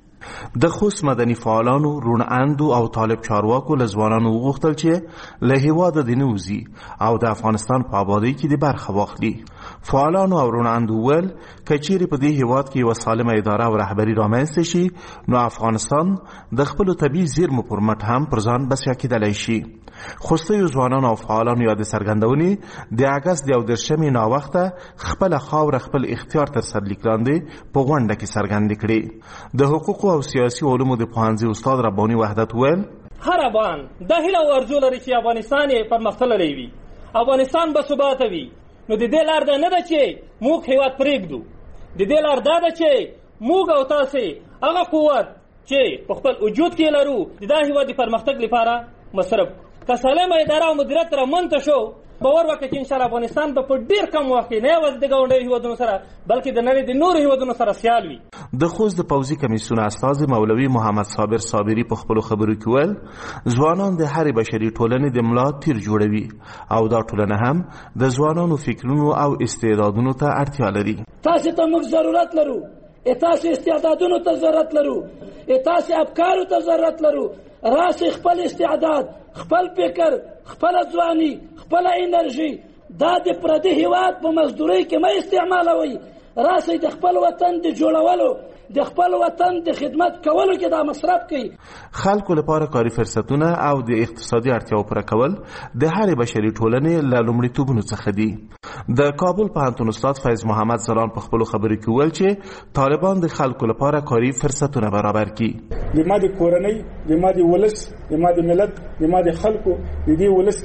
د خوست مدني فعالانو رونالدو او طالب چارواکو له ځوانانو وغوښتل چې له هیواد د نه وځي او د افغانستان په آبادی کې د برخه واخلي. فعالانو او رونالدو ول کچيري په دې هیواد کې یو سالمه اداره او رهبری رامنځته شي نو افغانستان د خپل طبيعي زیرمو پر مټ هم پر ځان بسیا کېدلی شي. خوستیو ځوانانو او فعالانو یاد څرګندونې د اگست 11 نا وخته خپل خاور خپل اختیار تر سرلیک لاندې په غونډه کې څرګندې کړې. د حقوق او سیاسي علومو د پوهنځي استاد رباني وحدت ویل هر افغان د هیله او ارزو لري چې افغانستان پرمختللی وي، افغانستان به ثبات وي. نو د دې لار ده نه ده چې موږ هیواد پرېږدو، د دې لار ده چې موږ او تاسې هغه قوت چې په خپل وجود کې لرو د دا هیواد د پرمختګ لپاره مصرف که سالمه اداره او مدیریت رامنځته شو باور وکړئ چې انشاءالله افغانستان به په ډېر کم وخت کې نه یوازې د ګاونډیو هیوادونو سره بلکې د نړۍ د نورو هیوادونو سره سیال وي. د خوست د پوځي کمیسیون استازي مولوي محمد صابر صابري په خپلو خبرو کې ویل ځوانان د هرې بشري ټولنې د ملا تیر جوړوي او دا ټولنه هم د ځوانانو فکرونو او استعدادونو ته اړتیا لري. تاسو ته موږ ضرورت لرو، تاسو استعدادونو ته ضرورت لرو، تاسو افکارو ته ضرورت لرو. راسي خپل استعداد، خپل فکر، خپل ځواني، خپل انرژي دا د پردي هیواد په مزدورۍ کې مه استعمالوي. راسي د خپل وطن د جوړولو، د خپل وطن د خدمت کولو کې دا مصرف کوي. خلکو لپاره کاري فرصتونه او د اقتصادي اړتیاو پوره کول د هرې بشري ټولنې له لومړیتوبونو څخه دي. د کابل پوهنتون استاد فیض محمد زلان په خپلو خبرو کې ویل چې طالبان د خلکو لپاره کاري فرصتونه برابر کړي. د ما د کورنۍ، د ما د ولس، د ما د ملت، د ما د خلکو د دې ولس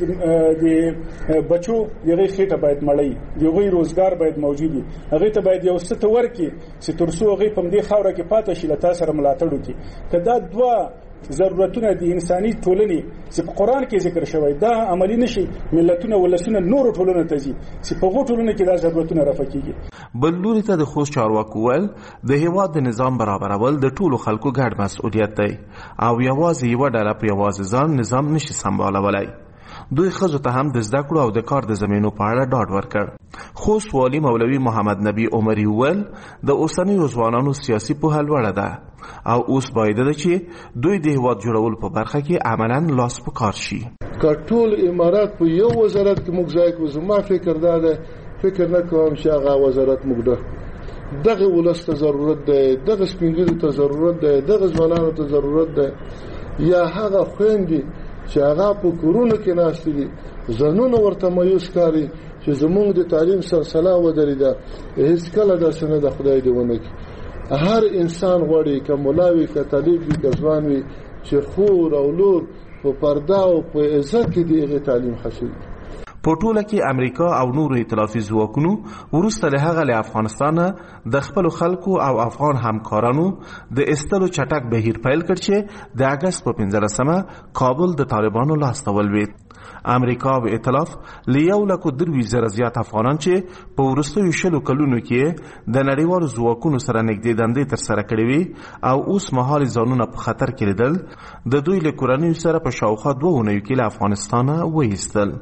د بچو دغه خېټه باید مړی، دغه روزګار باید موجود وي. هغه ته باید یو څه ورکړي چې ترڅو هغه په دې خاوره کې پاتې شي، له تاسو سره ملاتړ وکړي. کدا دوه ضرورتونه د انساني ټولنې چې په قران کې ذکر شوی دا عملی نشي، ملتونه ولسونه نور ټولنه ته ځي چې په غو ټولنه کې دا ضرورتونه رافع کیږي. بل لوري ته د خوست چارواکو ول د هیواد د نظام برابرول د ټولو خلکو ګډ مسؤلیت دی او یوازې یو ډله په یوازې ځان نظام نشي سمبالولای. دوی خزو ته هم د زده کړو او د کار د زمینو په اړه ډاډ ورکړ. خوست والی مولوي محمد نبی عمری ول د اوسنیو ځوانانو سیاسي پوهه لوړه ده او اوس باید ده چې دوی د هیواد جوړولو په برخه کې عملاً لاس په کار شي. که ټول امارات په یو وزارت کې موږ ځای کو زما فکر دا ده، فکر نه کوم چې هغه وزارت موږ دغه ولست ضرورت ده، دغه سپینګلو ته ضرورت ده، دغه ځوانانو ته ضرورت ده، یا هغه خويندې چې هغه په کورونو کې ناشته دي ځانونه ورته مایوس کاری چې زموږ د تعلیم سلسله ودرېده. هیڅ کله داسې نه د خدای دی ونه کی. هر انسان غواړي که مولاوي که طالب وي که ځوان وي چې خور او لور په پرده او په عزت کې دغه تعلیم حاصل. په ټوله کې امریکا او نورو ائتلافي ځواکونو وروسته له هغه له افغانستان د خپل خلکو او افغان همکارانو د استلو چټک بهیر پیل کړ چې د اگست په 15مه کابل د طالبانو لاس ته ولوېد. امریکا او ائتلاف له 1.3 زیات افغانان چې په وروستیو 20 کلونو کې د نړیوالو ځواکونو سره نږدې دندې ترسره کړې وي او اوس مهال ځانونه په خطر کې لیدل د دوی له کورنیو سره په شاوخوا 2 اونیو کې له افغانستانه وایستل.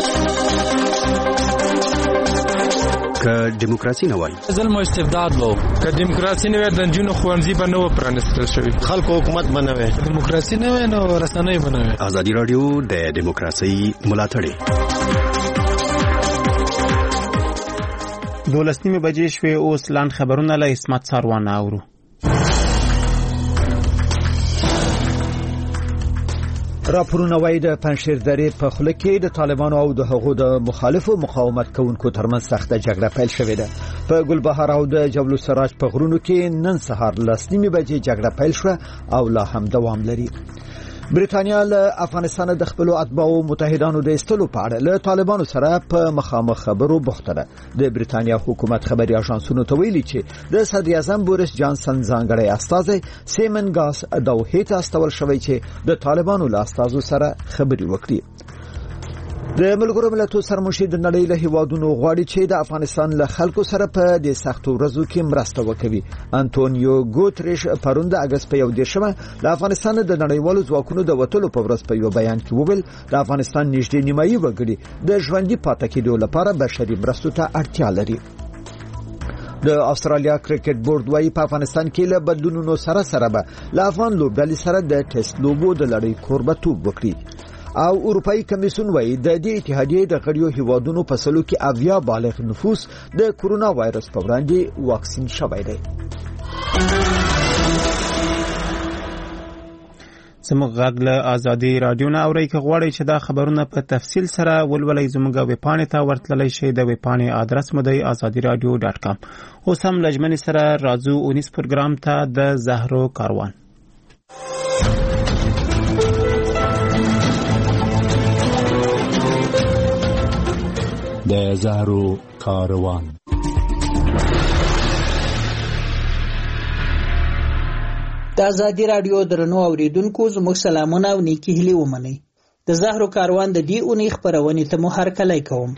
که دیموکراسي نه وای ظلم او استبداد وو، که دیموکراسي نه وای د نجونو ښوونځي به نه و پرانیستل شوي، خلکو حکومت به نه وای، دیموکراسي نه وای نو رسنۍ به نه وای. ازادي رادیو د دیموکراسي ملاتړی 12 بجې شوې. اوس لاند خبرونه له اسمت ساروان اورو. راپورونه وايي د پنځشیر درې په خوله کې د طالبانو او د هغو د مخالفو مقاومت کوونکو ترمنځ سخته جګړه پیل شوې ده. په ګلبهار او د جبل السراج په غرونو کې نن سهار 10 بجې جګړه پیل شوه او لا هم دوام لري. بریتانیا له افغانستان د خپل اتباعو متحدانو د استلو په اړه له طالبانو سره په مخامخ خبرو بوخته ده. د بریتانیا حکومت خبري اژانسونو ته ویلي چې د صدر اعظم بوریس جانسن ځانګړی استازی سیمن ګاس دوحې ته استول شوی چې د طالبانو له استازو سره خبري وکړي. د ملګرو ملتونو سرمشر د نړۍ له هیوادونو غواړي چې د افغانستان له خلکو سره په دې سختو ورځو کې مرسته وکړي. انټونیو ګوتریش پرون د اگست په 11 د افغانستان د نړیوالو ځواکونو د وټلو په ورځ په یو بیان کې وویل د افغانستان نږدې نیمایي وګړي د ژوندۍ پاتې کېدو لپاره بشري مرستو ته اړتیا لري. د استرالیا کرکټ بورډ وايي په افغانستان کې له بدلونونو سره به له افغان لوبډلې سره د ټیسټ لوبو د لړۍ کوربتوب وکړي. او اروپאי کمیسیون وايي د دې اتحادیې د غړیو هیوادونو په سلو کې 80 بالغ نفوس د کورونا وایرس په وړاندې واکسین شوی دی. زموږ غږ له ازادي رادیو نه اورئ. که غواړئ چې دا خبرونه په تفصیل سره ولولئ زموږ ویبپاڼې ته ورتللی شئ. د ویبپاڼې آدرس مو دی azadiradio.com. اوس هم لجمنې سره راځو 19 پروګرام ته د زهرو کاروان. د زهرو کاروان. د ازادي رادیو درنو اوریدونکو زموږ سلامونه او نیکی هیلې ومنئ. د زهرو کاروان د دې اونۍ خبرونې ته مو هرکلی کوم.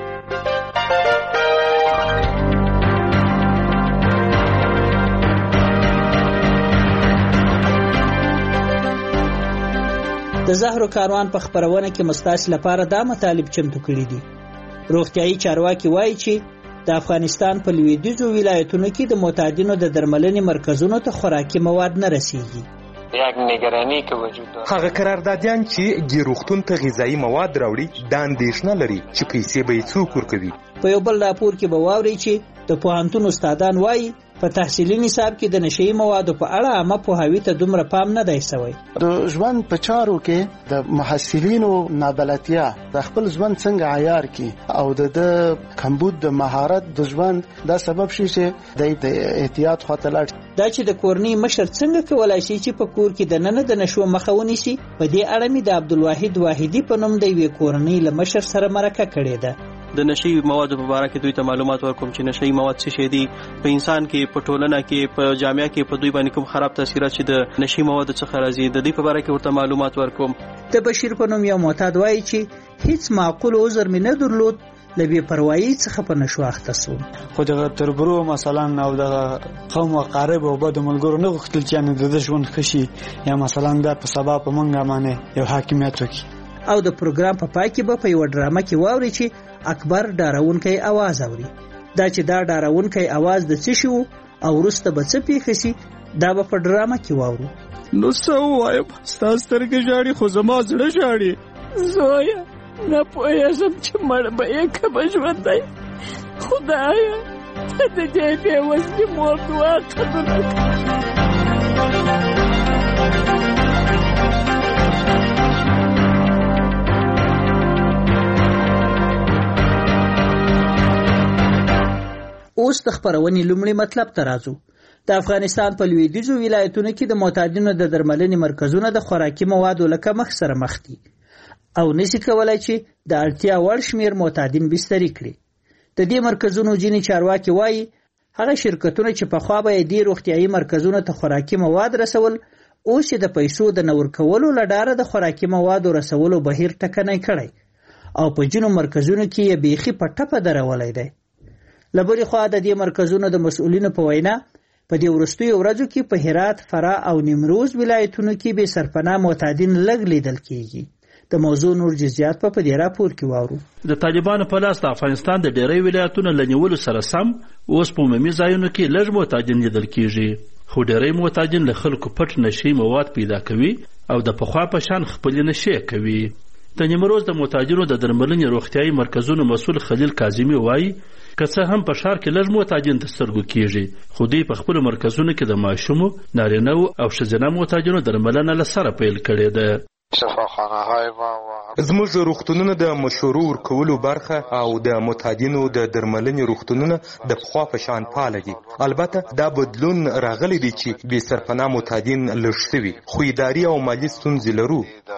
د زهرو کاروان په خبرونه کې مستاس لپاره دا مطالب چمتو کړي دي. روغتیايي چارواکي وایي چې د افغانستان په لویدیځو ولایتونو کې د معتادینو د درملنې مرکزونو ته خوراکي مواد نه رسیږي. یک نگرانی که وجود داره. هغه قراردادیان چې ګیروختون ته غذایی مواد راوړي دا اندېښنه لري چې پیسې به یې څوک ورکوي. په یو بل راپور کې به واورئ چې د پوهنتون استادان وایي په تحصیلي نصاب کې د نشئی موادو په اړه عامه پوهاوي ته دومره پام نه دی شوی. د ژوند په چارو کې د محصلینو نابلدتیا د خپل ژوند څنګه عیار کی او د کمبود د مهارت د ژوند دا سبب شي چې د احتیاط خاطر لاړ. دا چې د کورنۍ مشر څنګه کولای شي چې په کور کې د نن د نشو مخه ونیسي، په دې اړه مې د عبدالواحد واحدی په نوم د یوې کورنۍ له مشر سره مرکه کړې ده. د نشئی موادو په اړه کې دوی ته معلومات ورکوم چې نشئی مواد څه شي دي، په انسان کې، په ټولنه کې، په جامعه کې په دوی باندې کوم خراب تاثیرات چې د نشئی مواد څخه راځي د دې په اړه کې ورته معلومات ورکوم. د بشیر په نوم یو معتاد وایي چې هیڅ معقول عذر مې نه درلود له بې پروایي څخه په نشو اخته سوم. خو د تربرو مثلا او د قوم او قارب او بد ملګرو نه غوښتل چې د ژوند خشي یا مثلا د په سبا په منګه باندې یو حاکمیت وکړي. او د پروګرام په پای کې به په یو ډرامه کې واوري چې اکبر ډارونکی आवाज اوري. دا چې دا ډارونکی आवाज د څه شو او وروسته به څه پیښ شي دا به په ډرامه کې واورو. نو څه وایم، ستا سترګې ژاړي خو زما زړه ژاړي. زویه نه پوهېږم چې مړ به یې که به ژوندی. خدایه ته د دې بېوزلې مور دعا قبوله کړه. اوس د خبرونې لومړی مطلب ته راځو. د افغانستان په لویدیځو ولایتونو کې د معتادینو د درملنې مرکزونه د خوراکي موادو له کمښت سره مخ دي او نشي کولای چې د اړتیا وړ شمیر معتادین بستري کړي. د دې مرکزونو ځینې چارواکي وایي هغه شرکتونه چې پخوا به یې دې روغتیايي مرکزونو ته خوراکي مواد رسول اوس د پیسو د نور کولو لپاره د خوراکي موادو رسولو بهیر ټکنی کړی او په ځینو مرکزونو کې یې بیخي په ټپه درولای دی. له بلې خوا د دې مرکزونو د مسؤلینو په وینا په دې وروستیو ورځو کې په هرات، فراه او نیمروز ولایتونو کې بې سرپناه معتادین لږ لیدل کیږي. د موضوع نور جزئیات په دې راپور کې واورو. د طالبانو په لاس د افغانستان د ډېری ولایتونو له نیولو سره سم اوس په عمومي ځایونو کې لږ معتادین لیدل کیږي، خو ډېری معتادین له خلکو پټ نشي مواد پیدا کوي او د پخوا په شان خپلې نشې کوي. د نیمروز د معتادینو د درملنې روغتیایي مرکزونو مسؤل خلیل کاظمي وایي که څه هم په ښار کې لږ معتادین د سترګو کیږي، خو دوی په خپلو مرکزونو کې د ماشومو، نارینه‌و او ښځینه معتادینو درملنه له سره پیل کړې ده. زموږ روغتونونه د مشورو ورکولو برخه او د معتادینو د درملنې روغتونونه د پخوا په شان فعال دي. البته دا بدلون راغلی دی چې بې سرپناه معتادین لږ شوي، خو اداري او مالي ستونزې لرو.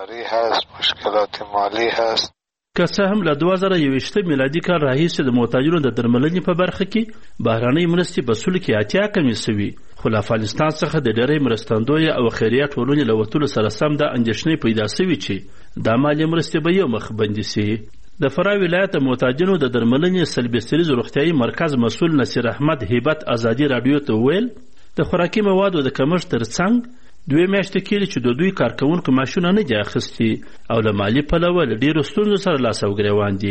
که څه هم له 2021 میلادي کال راهیسې د معتادینو د درملنې په برخه کې بهرنۍ مرستې په سلو کې 80 کمې شوي، خو له افغانستان څخه د ډېری مرستندویه او خیریه ټولنې له وتلو سره سم د اندېښنې پیدا شوي چې دا مالي مرستې به یو مخ بندي شي. د فراه ولایت د معتادینو د درملنې سلبستریز روغتیایي مرکز مسؤل نصیر احمد هیبت ازادي راډیو ته وویل د خوراکي موادو د کمښت ترڅنګ 2 میاشتې کېږي چې د دوی کارکوونکو معاشونه نه دي اخیستي او له مالي پلوه له ډېرو ستونزو سره لاس او ګرېوان دي.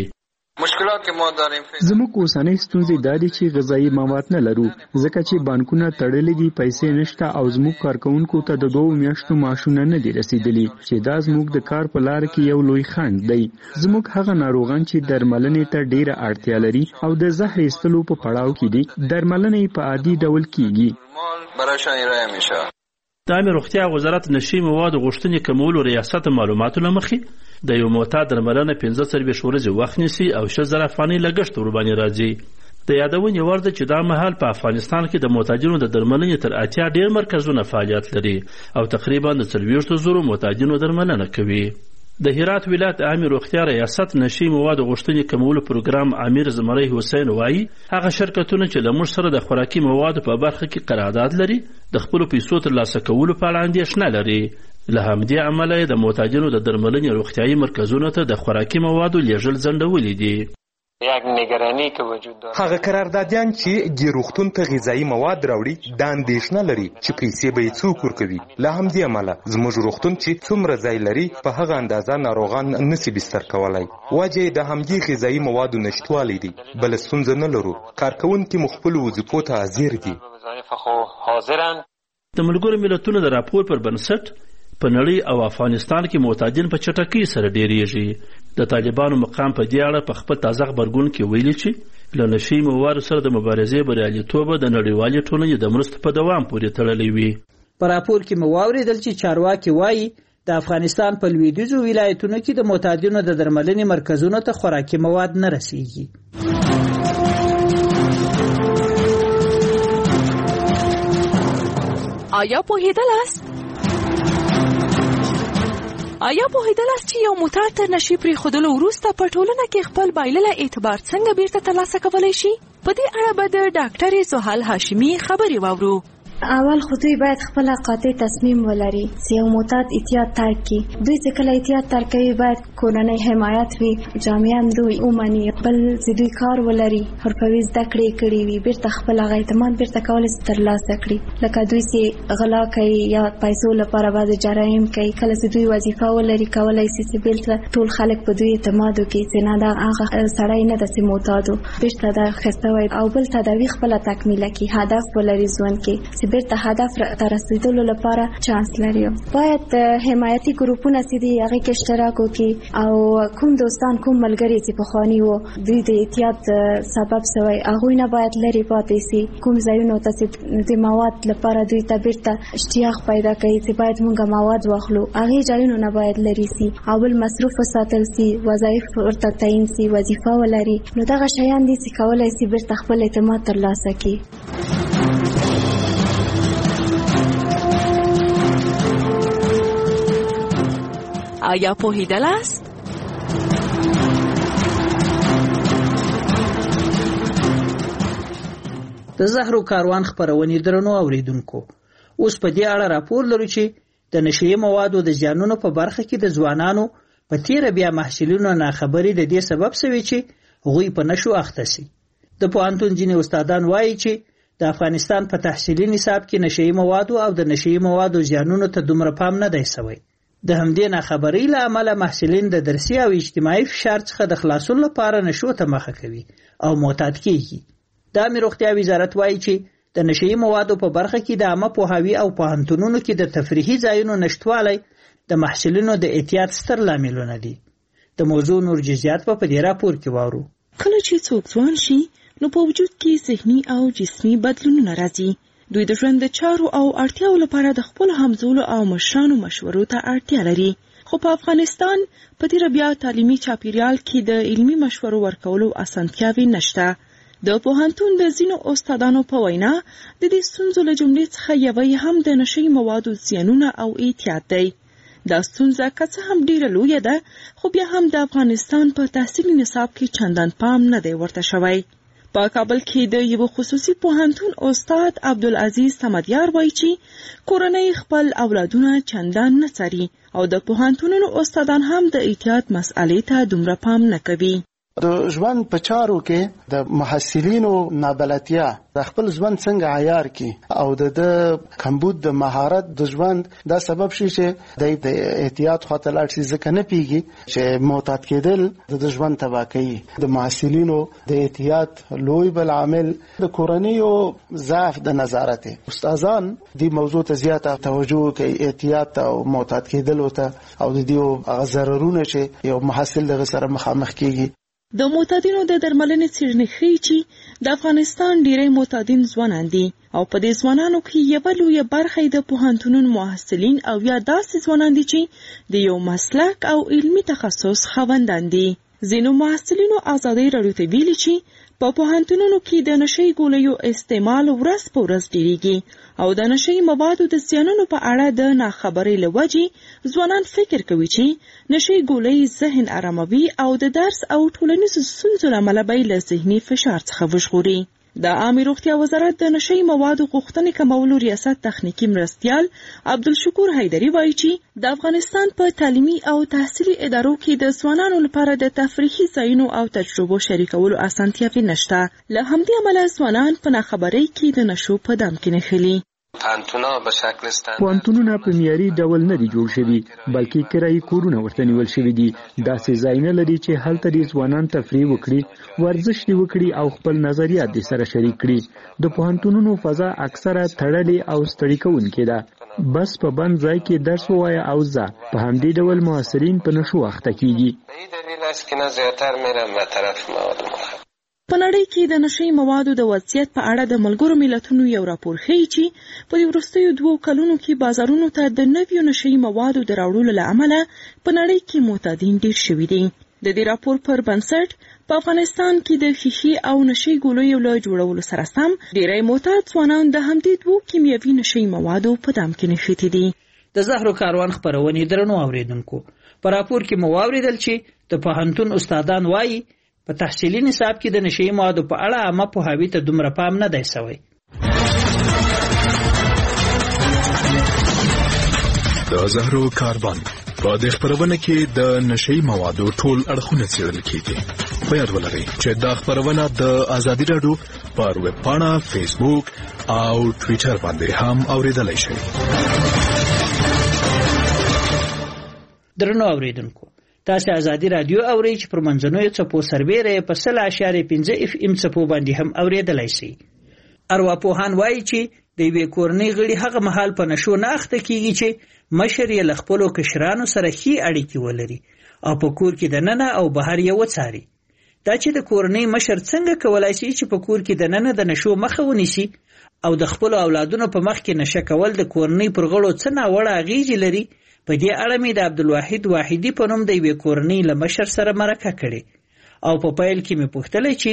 زموږ اوسنۍ ستونزې دا دي چې غذایي مواد نه لرو ځکه چې بانکونه تړلي دي، پیسې نشته او زموږ کارکوونکو ته د 2 میاشتو معاشونه نه دي رسیدلي چې دا زموږ د کار په لار کې یو لوی خنډ دی. زموږ هغه ناروغان چې درملنې ته ډیره اړتیا لري او د زهر ایستلو په پړاو کې دي درملنې په عادي ډول کیږي. د عامې روغتیا وزارت نشي موادو غوښتنې کمولو ریاست معلوماتو له مخې د یو معتاد درملنه 45 ورځې وخت نیسي او 6000 افغانۍ لګښت ورباندې راځي. د یادونې وړ ده چې دا مهال په افغانستان کې د معتادینو د درملنې تر 80 ډېر مرکزونه فعالیت لري او تقریبا د 40,000 معتادینو درملنه کوي. د هرات ولایت عامې روغتیا ریاست نشي موادو غوښتنې کمولو پروګرام امیر زمری حسین وایي هغه شرکتونه چې له موږ سره د خوراکي موادو په برخه کې قرارداد لري د خپلو پیسو ترلاسه کولو په اړه اندېښنه لري. له همدې امله د معتادینو د درملنې روغتیایي مرکزونو ته د خوراکي موادو لیږل ځنډولي دي. هغه قراردادیان چې روغتون ته غذایي مواد راوړي دا اندېښنه لري چې پیسې به یې څوک ورکوي. له همدې امله زموږ روغتون چې څومره ځای لري په هغه اندازه ناروغان نشي بستر کولی. وجه د همدې غذایي موادو نشتوالی دی، بل ستونزه نه لرو. کارکوونکي مو خپلو وظیفو ته حاضر دي. د ملګرو ملتونو د راپور پر بنسټ په نړۍ او افغانستان کې معتادین په چټکۍ سره ډېریږي. د طالبانو مقام په دې اړه په خپل تازه غبرګون کې ویلي چې له نشي موادو سره د مبارزې بریالیتوب د نړیوالې ټولنې د مرستو په دوام پورې تړلی وي. په راپور کې مو واورېدل چې چارواکي وایي د افغانستان په لویدیځو ولایتونو کې د معتادینو د درملنې مرکزونو ته خوراکي مواد نه رسیږي. آیا پوهېدلاست چې یو معتاد تر نشي پرېښودلو وروسته په ټولنه کې خپل بایللی اعتبار څنګه بیرته ترلاسه کولی شي؟ په دې اړه به د ډاکټرې زحل هاشمي خبرې واورو. اول خو دوی باید خپل قاطع تصمیم ولري چې یو معتاد احتیاط ترک کړي. دوی چې کله احتیاط ترک کوي باید کورنۍ حمایت وي، جامعه هم دوی ومني، بل چې دوی کار ولري، حرفوي زده کړې کړي وي، بیرته خپل هغه اعتماد بیرته کولی شي ترلاسه کړي. لکه دوی چې غلا کوي یا پیسو لپاره بعض جرایم کوي، کله چې دوی وظیفه ولري کولی شي چې بیرته ټول خلک په دوی اعتماد وکړي چې نه دا هغه سړی نه ده چې معتاد و، بیرته دا ښه وي او بل تداوي خپله تکمیله کړي، هدف ولري ژوند کې چې بیرته هدف ته رسیدلو لپاره چانس لري. باید حمایتي ګروپونه چې دي هغې کې اشتراک وکړي او کوم دوستان کوم ملګري چې پخواني وو دوی د احتیاط سبب شوی هغوی نه باید لرې پاتې شي. کوم ځایونو ته چې د مواد لپاره دوی ته بیرته اشتیاق پیدا کوي چې باید موږ مواد واخلو هغې ځایونو نه باید لرې شي او بل مصروف وساتل شي، وظایف ورته تعیین شي، وظیفه ولري. نو دغه شیان دي چې کولی شي بیرته خپل اعتماد ترلاسه کړي. آیا پوهېدلاست؟ د زهرو کاروان خپرونې درنو اوریدونکو، اوس په دې اړه راپور لرو چې د نشهیي موادو د زیانونو په برخه کې د ځوانانو په تیر بیا محصلینو ناخبري د دې سبب شوی چې غوی په نشو اخته سي. د پوهنتون ځینې استادان وایي چې د افغانستان په تحصیلي نصاب کې نشئی مواد او د نشئی موادو زیانونو ته دومره پام نه دی شوی. د همدې ناخبرۍ له امله محصلین د درسي او اجتماعي فشار څخه د خلاصون لپاره نشو ته مخه کوي او معتاد کیږي. د عامه روغتیا وزارت وایي چې د نشئی موادو په برخه کې د عامه پوهاوي او پوهنتونونو کې د تفریحي ځایونو نشټوالی د محصلینو د احتیاط ستر لاملونه دي. د موضوع نور جزئیات په دې راپور کې واورو. کله چې څوک ځوان شي نو په وجود کې ذهني او جسمي بدلونونه راځي. دوی د ژوند د چارو او اړتیاو لپاره د خپل همزولو او مشرانو مشورو ته اړتیا لري. خو په افغانستان په دې بیا تعلیمي چاپیریال کې د علمي مشورو ورکولو اسانتیاوې نشته. د پوهنتون د ځینو استادانو په وینا د دې ستونزو له جملې څخه یوه هم د نشئی موادو زیانونه او احتیاط دی. دا ستونزه که څه هم ډیره لویه ده خو بیا هم د افغانستان په تحصیلي نصاب کې چندان پام نه دی ورته شوی. په کابل کې د یو خصوصي پوهنتون استاد عبدالعزیز صمدیار وایي چې کورنۍ خپل اولادونه چندان نه څاري او د پوهنتونونو استادان هم د احتیاط مسئلې ته دومره پام نه کوي. د ژوند په چارو کې د محصلینو نابلدتیا د خپل ژوند څنګه عیار کی او د کمبود د مهارت د ژوند دا سبب شي چې د احتیاط خاطر لاړ شي ځکه نه پیږي چې معتاد کېدل د ژوند تباہ کوي. د محصلینو د احتیاط لوی بل عامل د کورنیو ضعف د نظارت. استادان د موضوع ته زیاته توجه کوي احتیاط او معتاد کېدل او د دې ضررونه چې یو محصل دغه سره مخامخ کیږي. د معتادینو د درملنې څېړنې ښیي چې د افغانستان ډېری معتادین ځوانان دي او په دې ځوانانو کې یوه لویه برخه د پوهنتونونو محصلین او یا داسې ځوانان دي چې د یو مسلک او علمي تخصص خاوندان دي. ځینو محصلینو ازادۍ راډیو ته ویلي چې په پوهنتونونو کې د نشئی ګولیو استعمال ورځ په ورځ ډیریږي او د نشئی موادو د زیانونو په اړه د ناخبرۍ له وجې ځوانان فکر کوي چې نشئی ګولۍ ذهن آراموي او د درس او ټولنیزو ستونزو له امله به له ذهني فشار څخه وژغوري. د عامه روغتیا وزارت د نشئی موادو غوښتنې کمولو ریاست تخنیکی مرستیال عبدالشکور حیدري وایي چې د افغانستان په تعلیمي او تحصیلي ادارو کې د ځوانانو لپاره د تفریحي ځایونو او تجربو شریکولو اسانتیاوې نشته. له همدې امله ځوانان په ناخبرۍ کې د نشو په دام کې نښلي. پوهنتونونه په معیاري ډول نه دي جوړ شوي بلکې کرایي کورونه ورته نیول شوي دي. داسې ځایونه لري چې هلته دې ځوانان تفریح وکړي، ورزش دې وکړي او خپل نظریات دې سره شریک کړي. د پوهنتونونو فضا اکثره تړلې او ستړي کوونکې ده. بس په بند ځای کې درس ووایه او ځه. په همدې ډول محصلین په نشو اخته کیږي. په نړۍ کې د نشئی موادو د وضعیت په اړه د ملګرو ملتونو یو راپور ښیي چې په دې وروستیو 2 کلونو کې بازارونو ته د نویو نشئی موادو د راوړلو له امله په نړۍ کې معتادین ډیر شوي دي. د دې راپور پر بنسټ په افغانستان کې د شیشې او نشئی ګولیو له جوړولو سره سم ډیری معتاد ځوانان د همدې 2 کیمیاوي نشئی موادو په دام کې نښتي دي. د زهرو کاروان خپرونې درنو اوریدونکو په راپور کې مو واوریدل چې د پوهنتون استادان وایي په تحصیلي نصاب کې د نشئی موادو په اړه عامه پوهاوي ته دومره پام نه دی شوی. د زهرو کاروان په دې خپرونه کې د نشئی موادو ټول اړخونه څېړل کیږي. په یاد ولرئ چې دا خپرونه د ازادي راډیو پر ویب پاڼه، فیسبوک او ټویټر باندې هم اوریدلای شئ. درنو اوریدونکو تاسو ازادي رادیو اورئ چې پر منځنوي څپو سربېره په 0.5 FM څپو باندې هم اوریدلای شئ. ارواپوهان وایي چې د یوې کورنۍ غړي هغه مهال په نشو نه اخته کیږي چې مشر یې له خپلو کشرانو سره ښې اړیکې ولري او په کور کې دننه او بهر یې وڅاري. دا چې د کورنۍ مشر څنګه کولای شي چې په کور کې دننه د نشو مخه ونیسي او د خپلو اولادونو په مخ کې نشه کول د کورنۍ پر غړو څه ناوړه اغېزې لري. په دې اړه مې د عبدالواحد واحدي په نوم د یوې کورنۍ له مشر سره مرکه کړې او په پیل کې مې پوښتلی چې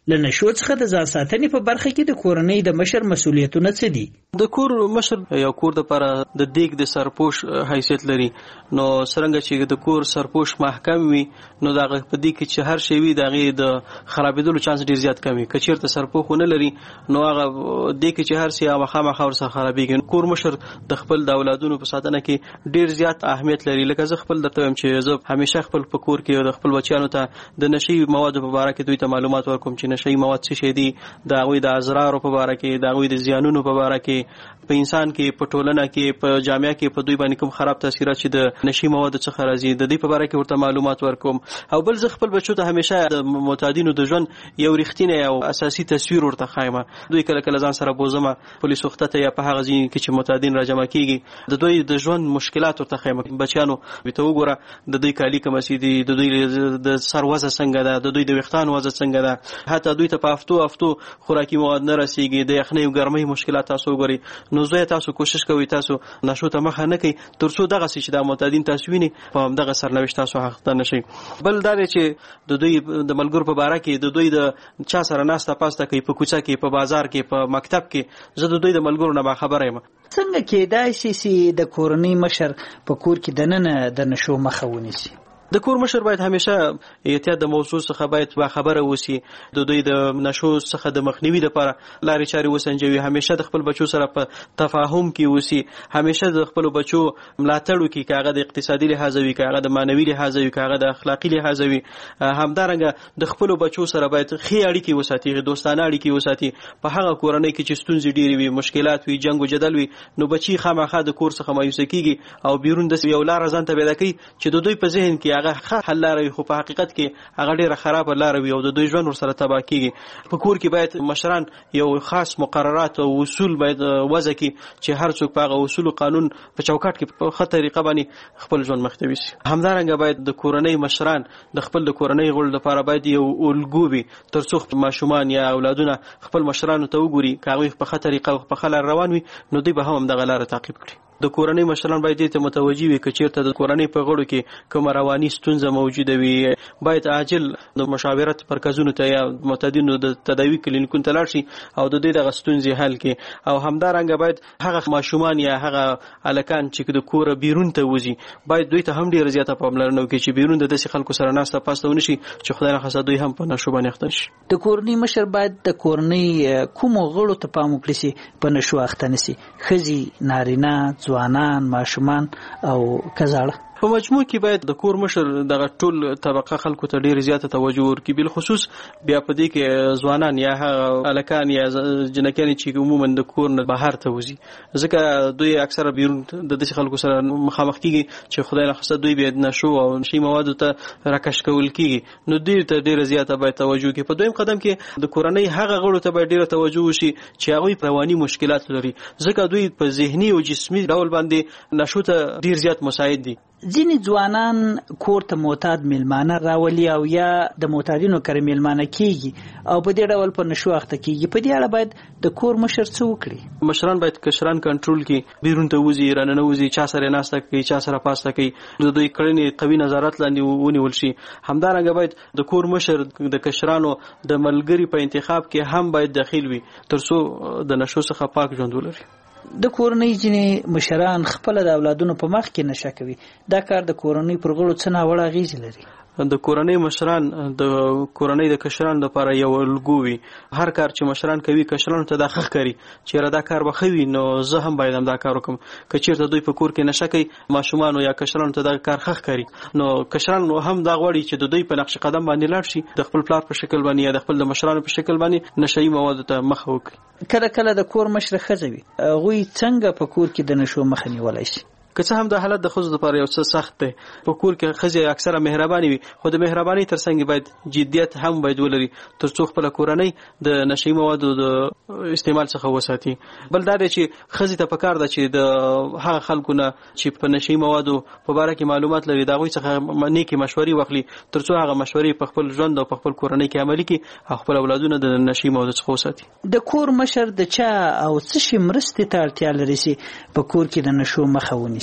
له نشو څخه د ځان ساتنې په برخه کې د کورنۍ د مشر مسؤلیتونه څه دي؟ د کور مشر یو کور د لپاره د دیګ د سرپوش حیثیت لري. نو څنګه چې د کور سرپوش محکم وي نو دا په دې کې چې هر شی وي دغه د خرابېدلو چانس ډیر زیات کمی. کچیر ته سرپوخ نه لري نو هغه دې کې چې هر شی هغه خور سره خرابېږي. کور مشر د خپل د اولادونو په ساتنه کې ډیر زیات اهمیت لري. لکه زه خپل درته وایم چې زه همیشه خپل په کور کې د خپل بچیانو ته د نشي موادو په اړه کې دوی ته معلومات ورکوم چې نشي مواد څه شي دي، د هغوی د اضرارو په اړه کې، د هغوی د زیانونو په اړه کې، په انسان کې، په ټولنه کې، په جامعه کې په دوی باندې کوم خراب تاثیرات چې د نشي موادو څخه راځي د دې په اړه کې ورته معلومات ورکوم. او بل زه خپل بچو ته همیشه د معتادینو د ژوند یو رښتینی او اساسي تصویر ورته ښایم. دوی کله کله ځان سره بوزم پولیس وخته ته یا په هغه ځای کې چې معتادین راجمع کیږي د دوی د ژوند مشکلات ورته ښایم. بچیانو ته وګوره د دوی کالي کوم سي دي، د دوی د سر وزه څنګه ده، د دوی د ویښتان وزه څنګه ده، حتی دوی ته په هفتو خوراکي مواد نه رسیږي، د یخنۍ او ګرمۍ مشکلات تاسو وګورئ. نو زه تاسو کوشش کوئ تاسو نشو ته مخه نه کوي ترڅو دغه څه چې د معتادین تاسو ویني په همدغه سرنوشت تاسو حق ته نشي. بل دا چې د دوی د ملګرو په اړه کې د دوی د چا سره ناسته پاسته کوي، په کوڅه کې، په بازار کې، په مکتب کې، زه د دوی د ملګرو نه باخبره یم. څنګه کېدای شي چې د کورنۍ مشر په کور کې دننه د نشو مخه ونیسي؟ د کور مشر باید همیشه احتیاط د موضوع څخه باید باخبره اوسي، د دوی د نشو څخه د مخنیوي لپاره لارې چارې وسنجوي، همیشه د خپل بچو سره په تفاهم کې اوسي، همیشه د خپل بچو ملاتړ وکړي، که هغه د اقتصادي لحاظ وي، که هغه د معنوي لحاظ وي، که هغه د اخلاقي لحاظ وي. همدارنګه د خپل بچو سره باید ښې اړیکې وساتي، دوستانه اړیکې وساتي. په هغه کورنۍ کې چې ستونزې ډېرې وي، مشکلات وي، جنګ او جدل وي، نو بچي خامخا د کور څخه مایوسه کیږي او بیرون د یو لار ځان ته پیدا کوي چې د دوی په ذهن کې هغه حل لاره وي، خو په حقیقت کې هغه ډیره خرابه لاره وي او د دوی ژوند ورسره تباه کیږي. په کور کې باید مشران یو خاص مقررات او اصول باید وضع کړي چې هر څوک په هغه اصول او قانون په چوکاټ کې په ښه طریقه باندې خپل ژوند مخته ویسي. همدارنګه باید د کورنۍ مشران د خپل د کورنۍ غړو لپاره باید یو الګو وي ترڅو ماشومان یا اولادونه خپل مشرانو ته وګوري، که هغوی په ښه طریقه په ښه لار روان وي نو دوی به هم همدغه لاره تعقیب کړي. د کورنۍ مشران باید دې ته متوجي وي که چېرته د کورنۍ په غړو کې کومه رواني ستونزه موجوده وي باید عاجل د مشاورت مرکزونو ته یا معتادینو د تداوي کلینیکونو ته لاړ شي او د دوی دغه ستونزې حل کړي. او همدارنګه باید هغه ماشومان یا هغه هلکان چې د کوره بیرون ته وځي باید دوی ته هم ډېره زیاته پاملرنه وکړي چې بیرون د داسې خلکو سره ناسته پاسته ونه شي چې خدای نخواسته دوی هم په نشو باندې اخته شي. د کورنۍ مشر باید د کورنۍ کومو غړو ته پام وکړي چې په نشو اخته نشي؟ ښځې، نارینه، ځوانان، ماشومان او کزاړه؟ په مجموع کې باید د کور مشر دغه ټول طبقه خلکو ته ډېر زیاته توجه ورکړي، بالخصوص بیا په دې کې ځوانان یا هلکان یا جنکیانې چې عموما د کور نه بهر ته وځي، ځکه دوی اکثره بیرون د داسې خلکو سره مخامخ کېږي چې خدای نخواسته دوی بیا نشو او نشي موادو ته راکش کول کېږي، نو دوی ته ډېره زیاته باید توجه وکړي. په دویم قدم کې د کورنۍ هغه غړو ته باید ډېره توجه وشي چې هغوی رواني مشکلات لري، ځکه دوی په ذهني او جسمي ډول باندې نشو ته ډېر زیات مساعد دي. ځینې ځوانان کور ته معتاد میلمانه راولي او یا د معتادینو کره میلمانه کیږي او په دې ډول په نشو اخته کیږي. په دې اړه باید د کور مشر څه وکړي؟ مشران باید کشران کنټرول کړي، بیرون ته وځي، راننه وځي، چا سره ناسته کوي، چا سره پاسته کوي، د دوی کړنې قوي نظارت لاندې ونیول شي. همدارنګه باید د کور مشر د کشرانو د ملګري په انتخاب کې هم باید دخیل وي ترڅو د نشو څخه پاک ژوند ولري. د کورنۍ ځینې مشران خپل د اولادونو په مخ کې نشه کوي، دا کار د کورنۍ پر غړو څه ناوړه اغېزې لري؟ د کورنۍ مشران د کورنۍ د کشرانو لپاره یو الګو وي. هر کار چې مشران کوي کشرانو ته دا ښه ښکاري چې دا کار به ښه وي نو زه هم باید همدا کار وکړم. که چېرته دوی په کور کې نشه کوي ماشومانو یا کشرانو ته دا کار ښه ښکاري نو کشران هم دا غواړي چې د دوی په نقش قدم باندې لاړ شي، د خپل پلار په شکل باندې یا د خپل د مشرانو په شکل باندې نشهیي موادو ته مخه وکړي. کله کله د کور مشر ښځه وي، هغوی څنګه په کور کې د نشو مخه نیولی شي؟ که څه هم دا حالت د ښځو لپاره یو څه سخت دی، په کور کې ښځې اکثره مهربانې وي، خو د مهربانۍ ترڅنګ باید جدیت هم باید ولري ترڅو خپله کورنۍ د نشهیي موادو د استعمال څخه وساتي. بل دا دی چې ښځې ته پکار ده چې د هغه خلکو نه چې په نشهیي موادو په باره کې معلومات لري د هغوی څخه نیکې مشورې واخلي ترڅو هغه مشورې په خپل ژوند او په خپل کورنۍ کې عملي کړي او خپل اولادونه د نشهیي موادو څخه وساتي. د کور مشر د چا او څه شي مرستې ته اړتیا لري چې په کور کې د نشو مخه ونیسي؟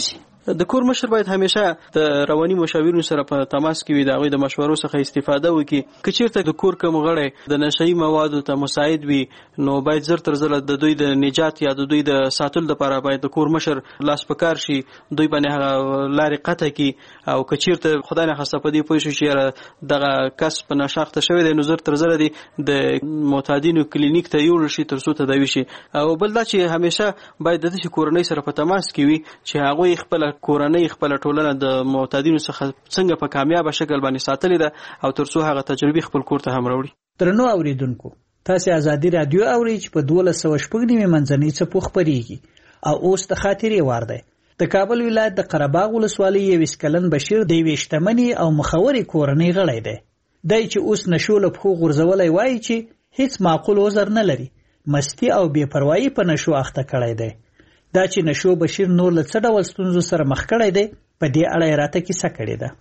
د کور مشر باید همیشه د رواني مشاورینو سره په تماس کې وي، د هغوی د مشورو څخه استفاده وکړي. که چیرته د کور کوم غړی د نشهیي موادو ته مساعد وي نو باید زر تر زره د دوی د نجات یا د دوی د ساتلو لپاره باید د کور مشر لاس په کار شي، دوی باندې هغه لارې قطع کړي. او که چیرته خدای نخواسته په دې پوه شو چې دغه کس په نشه اخته شوی دی نو زر تر زره دی د معتادینو کلینیک ته یوړل شي تر څو تداوي شي. او بل دا چې همیشه باید د دې کورنۍ سره په تماس کې وي چې هغوی خپل کورنۍ خپل ټولنه د معتادینو څخه څنګه په کامیاب شکل باندې ساتلې ده او تر څو هغه تجربې خپل کور ته هم راوړي. درنو اوریدونکو، تاسو آزادي رادیو اورئ چې په 1290 منځنۍ څپو خپرېږي او اوس د خاطرې وار دی. د کابل ولایت د قرهباغ ولسوالۍ 21 کلن بشیر د یوې شتمنې او مخورې کورنۍ غړی دی. دی چې اوس نشو له پښو غورځولی وایي چې هیڅ معقول عذر نه لري، مستی او بې پروایي په نشو اخته کړی دی. دا چې نشو بشیر نور له څه ډول ستونزو سره مخ کړی دی په دې اړه یې راته کیسه کړې ده.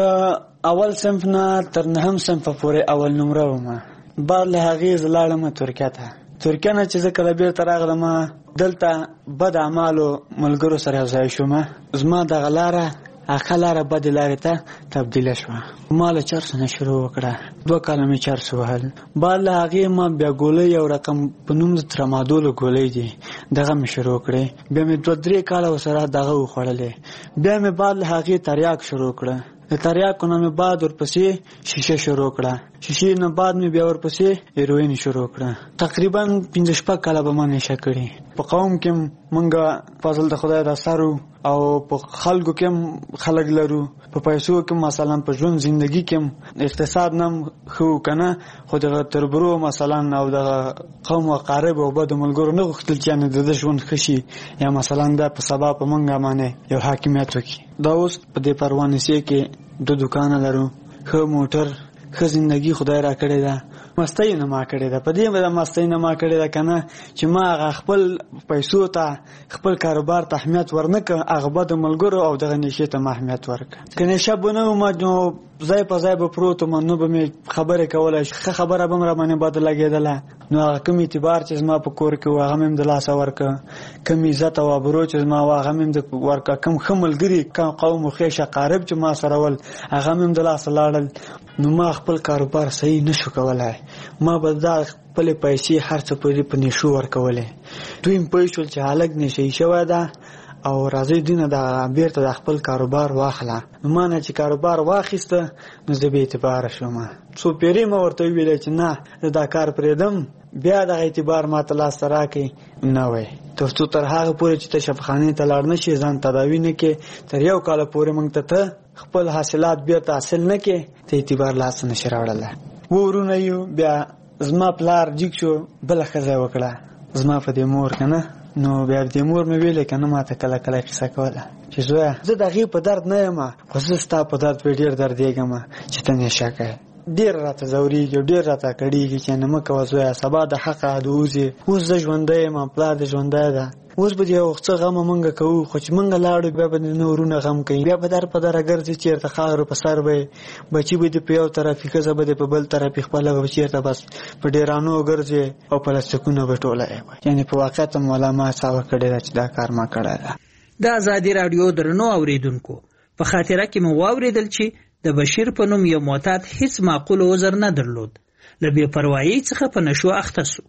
د اول صنف نه تر 9 صنف پورې اول نمره وم. بعد له هغې زه لاړم ترکیه ته. ترکیه نه چې زه کله بیرته راغلم دلته بد اعمالو ملګرو سره یو ځای شوم. زما دغه لاره هغه لاره بدې لارې ته تبدیله شوه. ما له چرس نه شروع وکړه، 2 کاله مې چرس وهل. بعد له هغې ما بیا ګولۍ یو رقم په نوم د ترامادولو ګولۍ دي دغه مې شروع کړې. بیا مې 2-3 کاله ورسره دغه وخوړلې. بیا مې بعد له هغې تریاک شروع کړه. د تریاکو نه مې بعد ورپسې شیشه شروع کړه. شیشې نه بعد مې بیا ورپسې هیروین شروع کړه. تقریبا 5-6 کاله به ما نشه کړي. په قوم کې مونږ فضل د خدای د اثر او په خلکو کې خلک لرو، په پیسو کې مثلا په ژوند زندگی کې اقتصاد نم خو کنه، خو د تربرو مثلا او د قوم او قارب او بد ملګرو نه غوښتل چې د ژوند خشي یا مثلا د په سبب مونږه باندې یو حاکمیت وکړي. دا اوس په دې پروانه سي کې 2 دکان لرو، خو موټر، خو زندگی خدای را کړی ده. مستی نه ما کړی ده، په دې باندې مستی نه ما کړی ده کنه چې ما خپل پیسو ته خپل کاروبار ته اهمیت ورنکه، هغه بد ملګرو او دغه نشي ته اهمیت ورکړه. کنه شبونه ما نو ځای په ځای به پروت ما نو به خبره کوله، خبره به را باندې بد لګیدله. نو هغه کوم اعتبار چې ما په کور کې هغه مم د لاس ورکه، کوم عزت او ابرو چې ما هغه مم د ورکه، کوم خملګری کوم قوم خو شه قارب چې ما سره ول هغه مم د لاس لاړل. نو ما خپل کاروبار صحیح نشو کولای. ما به دا خپل پیسې هر څه په نشو ورکولې. دوی په شول چې حالک نشي شوی دا او راځي دینه دا بیرته د خپل کاروبار واخله. ما نه چې کاروبار واخیسته نو زه به اعتبار شوم. څو پیری ما ورته ویل چې نه دا کار پرېدم، بیا د اعتبار ما ته لاس راکې نه وای. ترڅو تر هغه پورې چې شفاخانه ته لاړ نشي ځان تداوی نه کې، تر یو کال پورې مونږ ته خپل حاصلات بیرته حاصل نه کې ته اعتبار لاس نه شراړل. ورونه یو بیا زما پلار جګ شو، بل خزه وکړه زما په دې مور کنه. نو بیا دې مور مې ویل کنه ما ته کله کله قصه کوله چې زه دغه په درد نه یم، خو زه ستا په درد په ډیر درد یګم چې ته نشه کوې. ډیر راته زوريږي، ډیر راته کړيږي چې نه مکه وځه سبا د حق ادوزي. اوس زه ژوندې یم، پلار دې ژوندې ده. اوس به یو څه غم مونږ کوو، خو چې مونږ لاړو بیا به نورونه غم کوي. بیا به در په در ګرځي چیرته خاور په سر به بچي به په یو طرف کې زبه په بل طرف خپل به چیرته بس په ډیرانو ګرځي او پلاستیکونه به ټوله یعنی په واقعیت مولا ما څاو کړی چې دا کار ما کړی ده. د آزادي رادیو درنو اوریدونکو، په خاطره کې مو واوریدل چې د بشیر په نوم یو معتاد هیڅ معقول عذر نه درلود، له بې پروایي څخه په نشو اخته شو.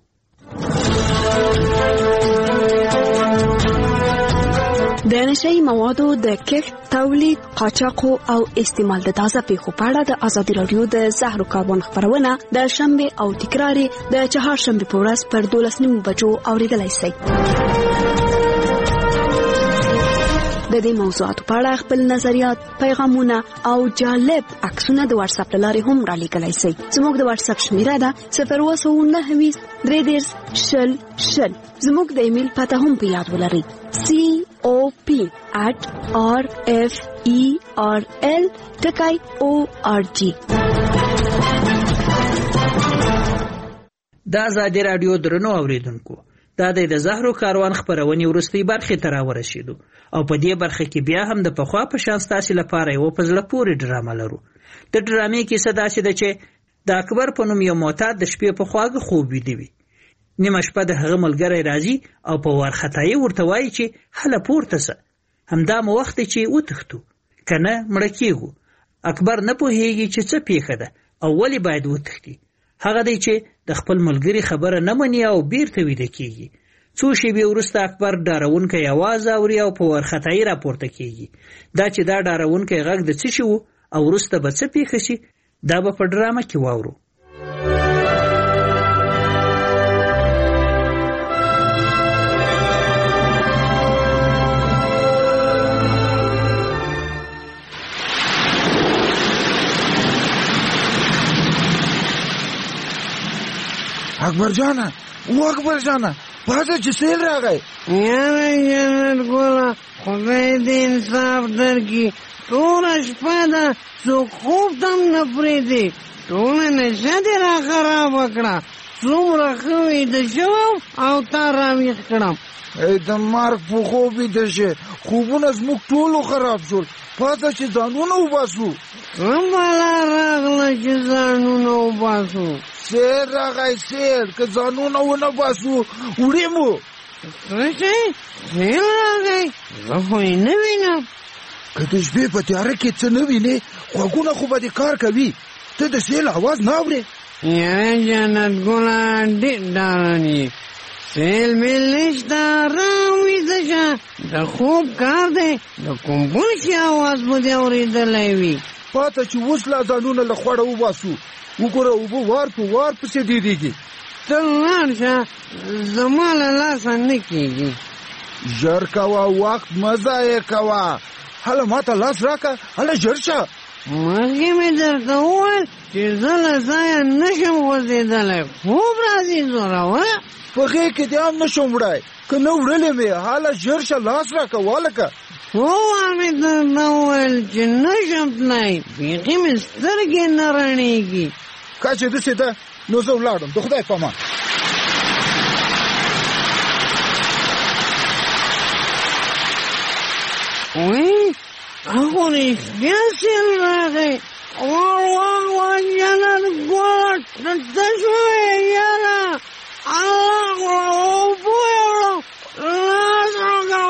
د نشهیي موادو د کښت، تولید، قاچاق او استعمال د تازه پیښو په اړه د آزادي رادیو د زهرو کاربن خبرونه د شنبه او تکرار د چهارشنبه په ورځ پر 12:30 بجو اوریدلای شئ. د دې موضوعاتو په اړه خپل نظریات، پیغامونه او جالب عکسونه د واتس اپ لارې هم را لیږلی شئ. زموږ د واتس اپ شمیره ده 029 310 زموږ د ایمیل پته هم په یاد ولرئ cop@rferl.org. د آزادي رادیو درنو اوریدونکو، دا د زهرو کاروان خبرونې وروستۍ برخې ته راورسېدو او په دې برخه کې بیا هم د پخوا په شان ستاسې لپاره یو په زړه پورې ډرامه لرو. د ډرامې کیسه داسې ده چې د اکبر په نوم یو معتاد د شپې په خواږه خوب ویده وي. نیمه شپه د هغه ملګری راځي او په وارخطایي ورته وایي چې هله پورته سه. همدا مو وخت چې وتښتو کنه مړ کېږو. اکبر نه پوهیږي چې څه پیښه ده او ولی باید وتښتي. هغه دی چې د خپل ملګری خبره نه مني او بیرته ویده کیږي. څو شېبې وروسته اکبر ډارونکی आवाज اوري او په وارخطایي راپورته کیږي. دا چې دا ډارونکی غږ د څه شي و او وروسته به څه پیښه شي دا به په ډرامه کې واورو. اکبر جانا اکبر جانا پاتې چې سیل راغی. یاره جنت ګوله خدای دې انصاف درکړي. ټوله شپه ده څوک خوب تم نه پرېږدي. ټوله نشه دې را خرابه کړه. څومره ښه ویده شوم او تا راویښ کړم. د مرګ په خوب ویده شې. خوبونه زموږ ټولو خراب شول. پاته چې ځانونه وباسو. څه بلا راغله چې ځانونه وباسو؟ سیر راغی سیر که ځانونه ونه باسو وړي مو. څه شی سیر راغی؟ زه خو یې نه وینم. که د شپې په تیاره کې څه نه وینې غوږونه خو به دې کار کوي. ته د سیل اواز نه اورې؟ یاره جنت ګله ډېر ډارن یې. سیل میل نشته ارام ویده شه. د خوب کار دی د کوم بل شي اواز به دې اورېدلی وي. پاته چې اوس لا ځانونه له خوړه وباسو. وګوره اوبه وار په وار پسې ډېرېږي. ته لاړ شه زما له لاسه نه کېږي. ژر کوه وخت مه ضایع کوه. هله ما ته لاس راکړه هله ژر شه. مخکې مې درته وویل چې زه له ځایه نه شم غورځېدلی. خوب راځي زوروره. په غېږ کې دې هم نه شم وړی. که نه وړلې مې هله ژر شه لاس راکړه والکه. څو وار مې درته وویل چې نه شم تللی. بیخي مې سترګې نه رڼېږي. که چې داسې ده نو زه ولاړم. د خدای په امان. وایي هغو رښتیا سیل راغی. واه جنت ګوله ته شوې یاره. الله اوبه یې وړم لاس راکړه.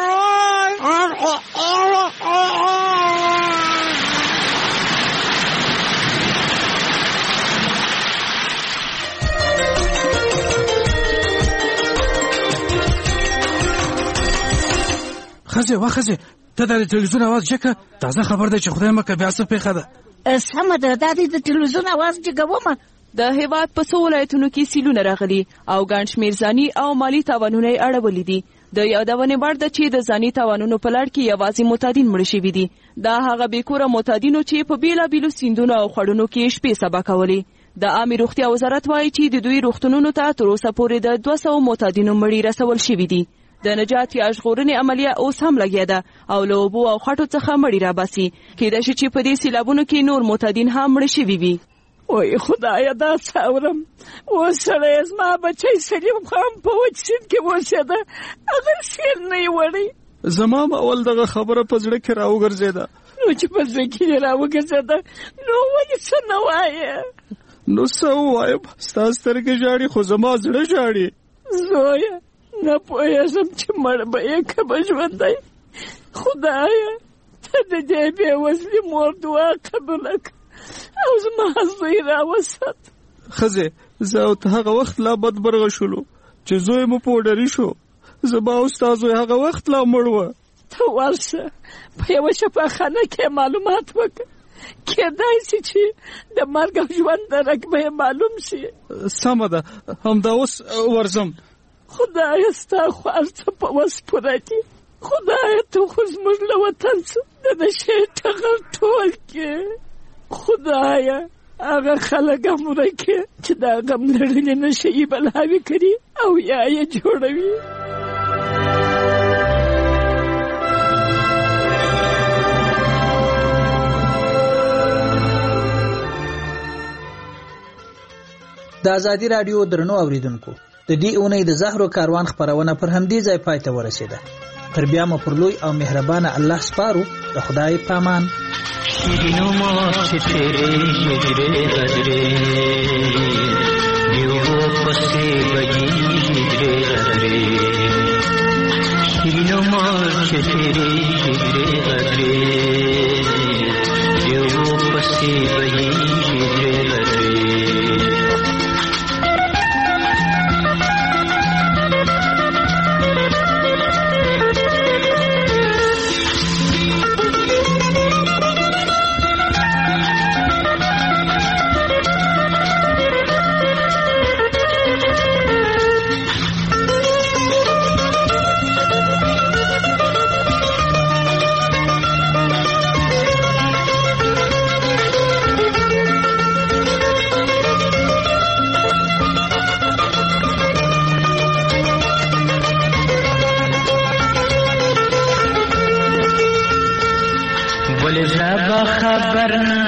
خزه واخزه ته د تلویزیون आवाज چکه تازه خبر ده چې خدای مکه بیا څه پیښه ده. سمه ده دا د تلویزیون आवाज جګوم. د هیواد په څو ولایتونو کې سیلونه راغلي او ګڼ شمېر ځاني او مالي تاوانونه یې اړولي دي. د یادونې وړ ده چې د ځاني تاوانونو په لړ کې یوازې معتادین مړه شوي دي. دا هغه بېکوره معتادینو چې په بېلابېلو سیندونو او خړونو کې شپې سبا کولې. د عامې روغتیا وزارت وایي چې د دوی روغتونونو ته تر اوسه پورې د 200 معتادینو مړي رسول شوي دي. د نجات یا ژغورنې عملیه اوس هم لګیا ده او له اوبو او خټو څخه مړي راباسي. کېدای شي چې په دې سیلابونو کې نور معتادین هم مړه شوي وي. وای خدایا دا څاورم. اوس سړی زما بچی سلیم خان په وچ سیند کې اوسېده. هغه سیل نه یې وړی. زما هم اول دغه خبره په زړه کې راوګرځېده. نو چې په زړه کې یې راوګرځېده نو ولې څه نه وایې؟ نو څه ووایم؟ ستا سترګې ژاړي خو زما زړه ژاړي. زویه نه پوهېږم چې مړ به یې که به ژوندی. خدایه ته د دې بېوزلې مور دعا قبوله کړه او زما زوی راوسات. ښځې زه او ته هغه وخت لا بدبرغه شولو چې زوی مو پوډري شو. زما او ستا زوی هغه وخت لا مړ وه. ته ورشه په یوه شفاخانه کې معلومات وکړه. کېدای شي چې د مرګ او ژوند درک به یې معلوم شي. سمه ده همدا اوس ورځم. خدایه ستا خوار څه په وس پوره دي. خدایه ته خو زموږ له وطن څه د نشې ټغر ټول کې. خدایه هغه خلک هم ورکې چې دا غم لرلې نشه یې بلاوې کړي او یا یې جوړوي. د ازادي رادیو درنو اوریدونکو د دې اونۍ د زهرو کاروان خبرونه پر همدې ځای پای ته ورسېده. تر بیا مو پر لوی او مهربانه الله سپارو. د خدای پامان. شیرینو ما چې تیرې هجرې غدرې دیو پسې بجې هجرې غدرې شیرینو ما چې تیرې درې غدرې یو پسې بهیږي درې غدرې خبر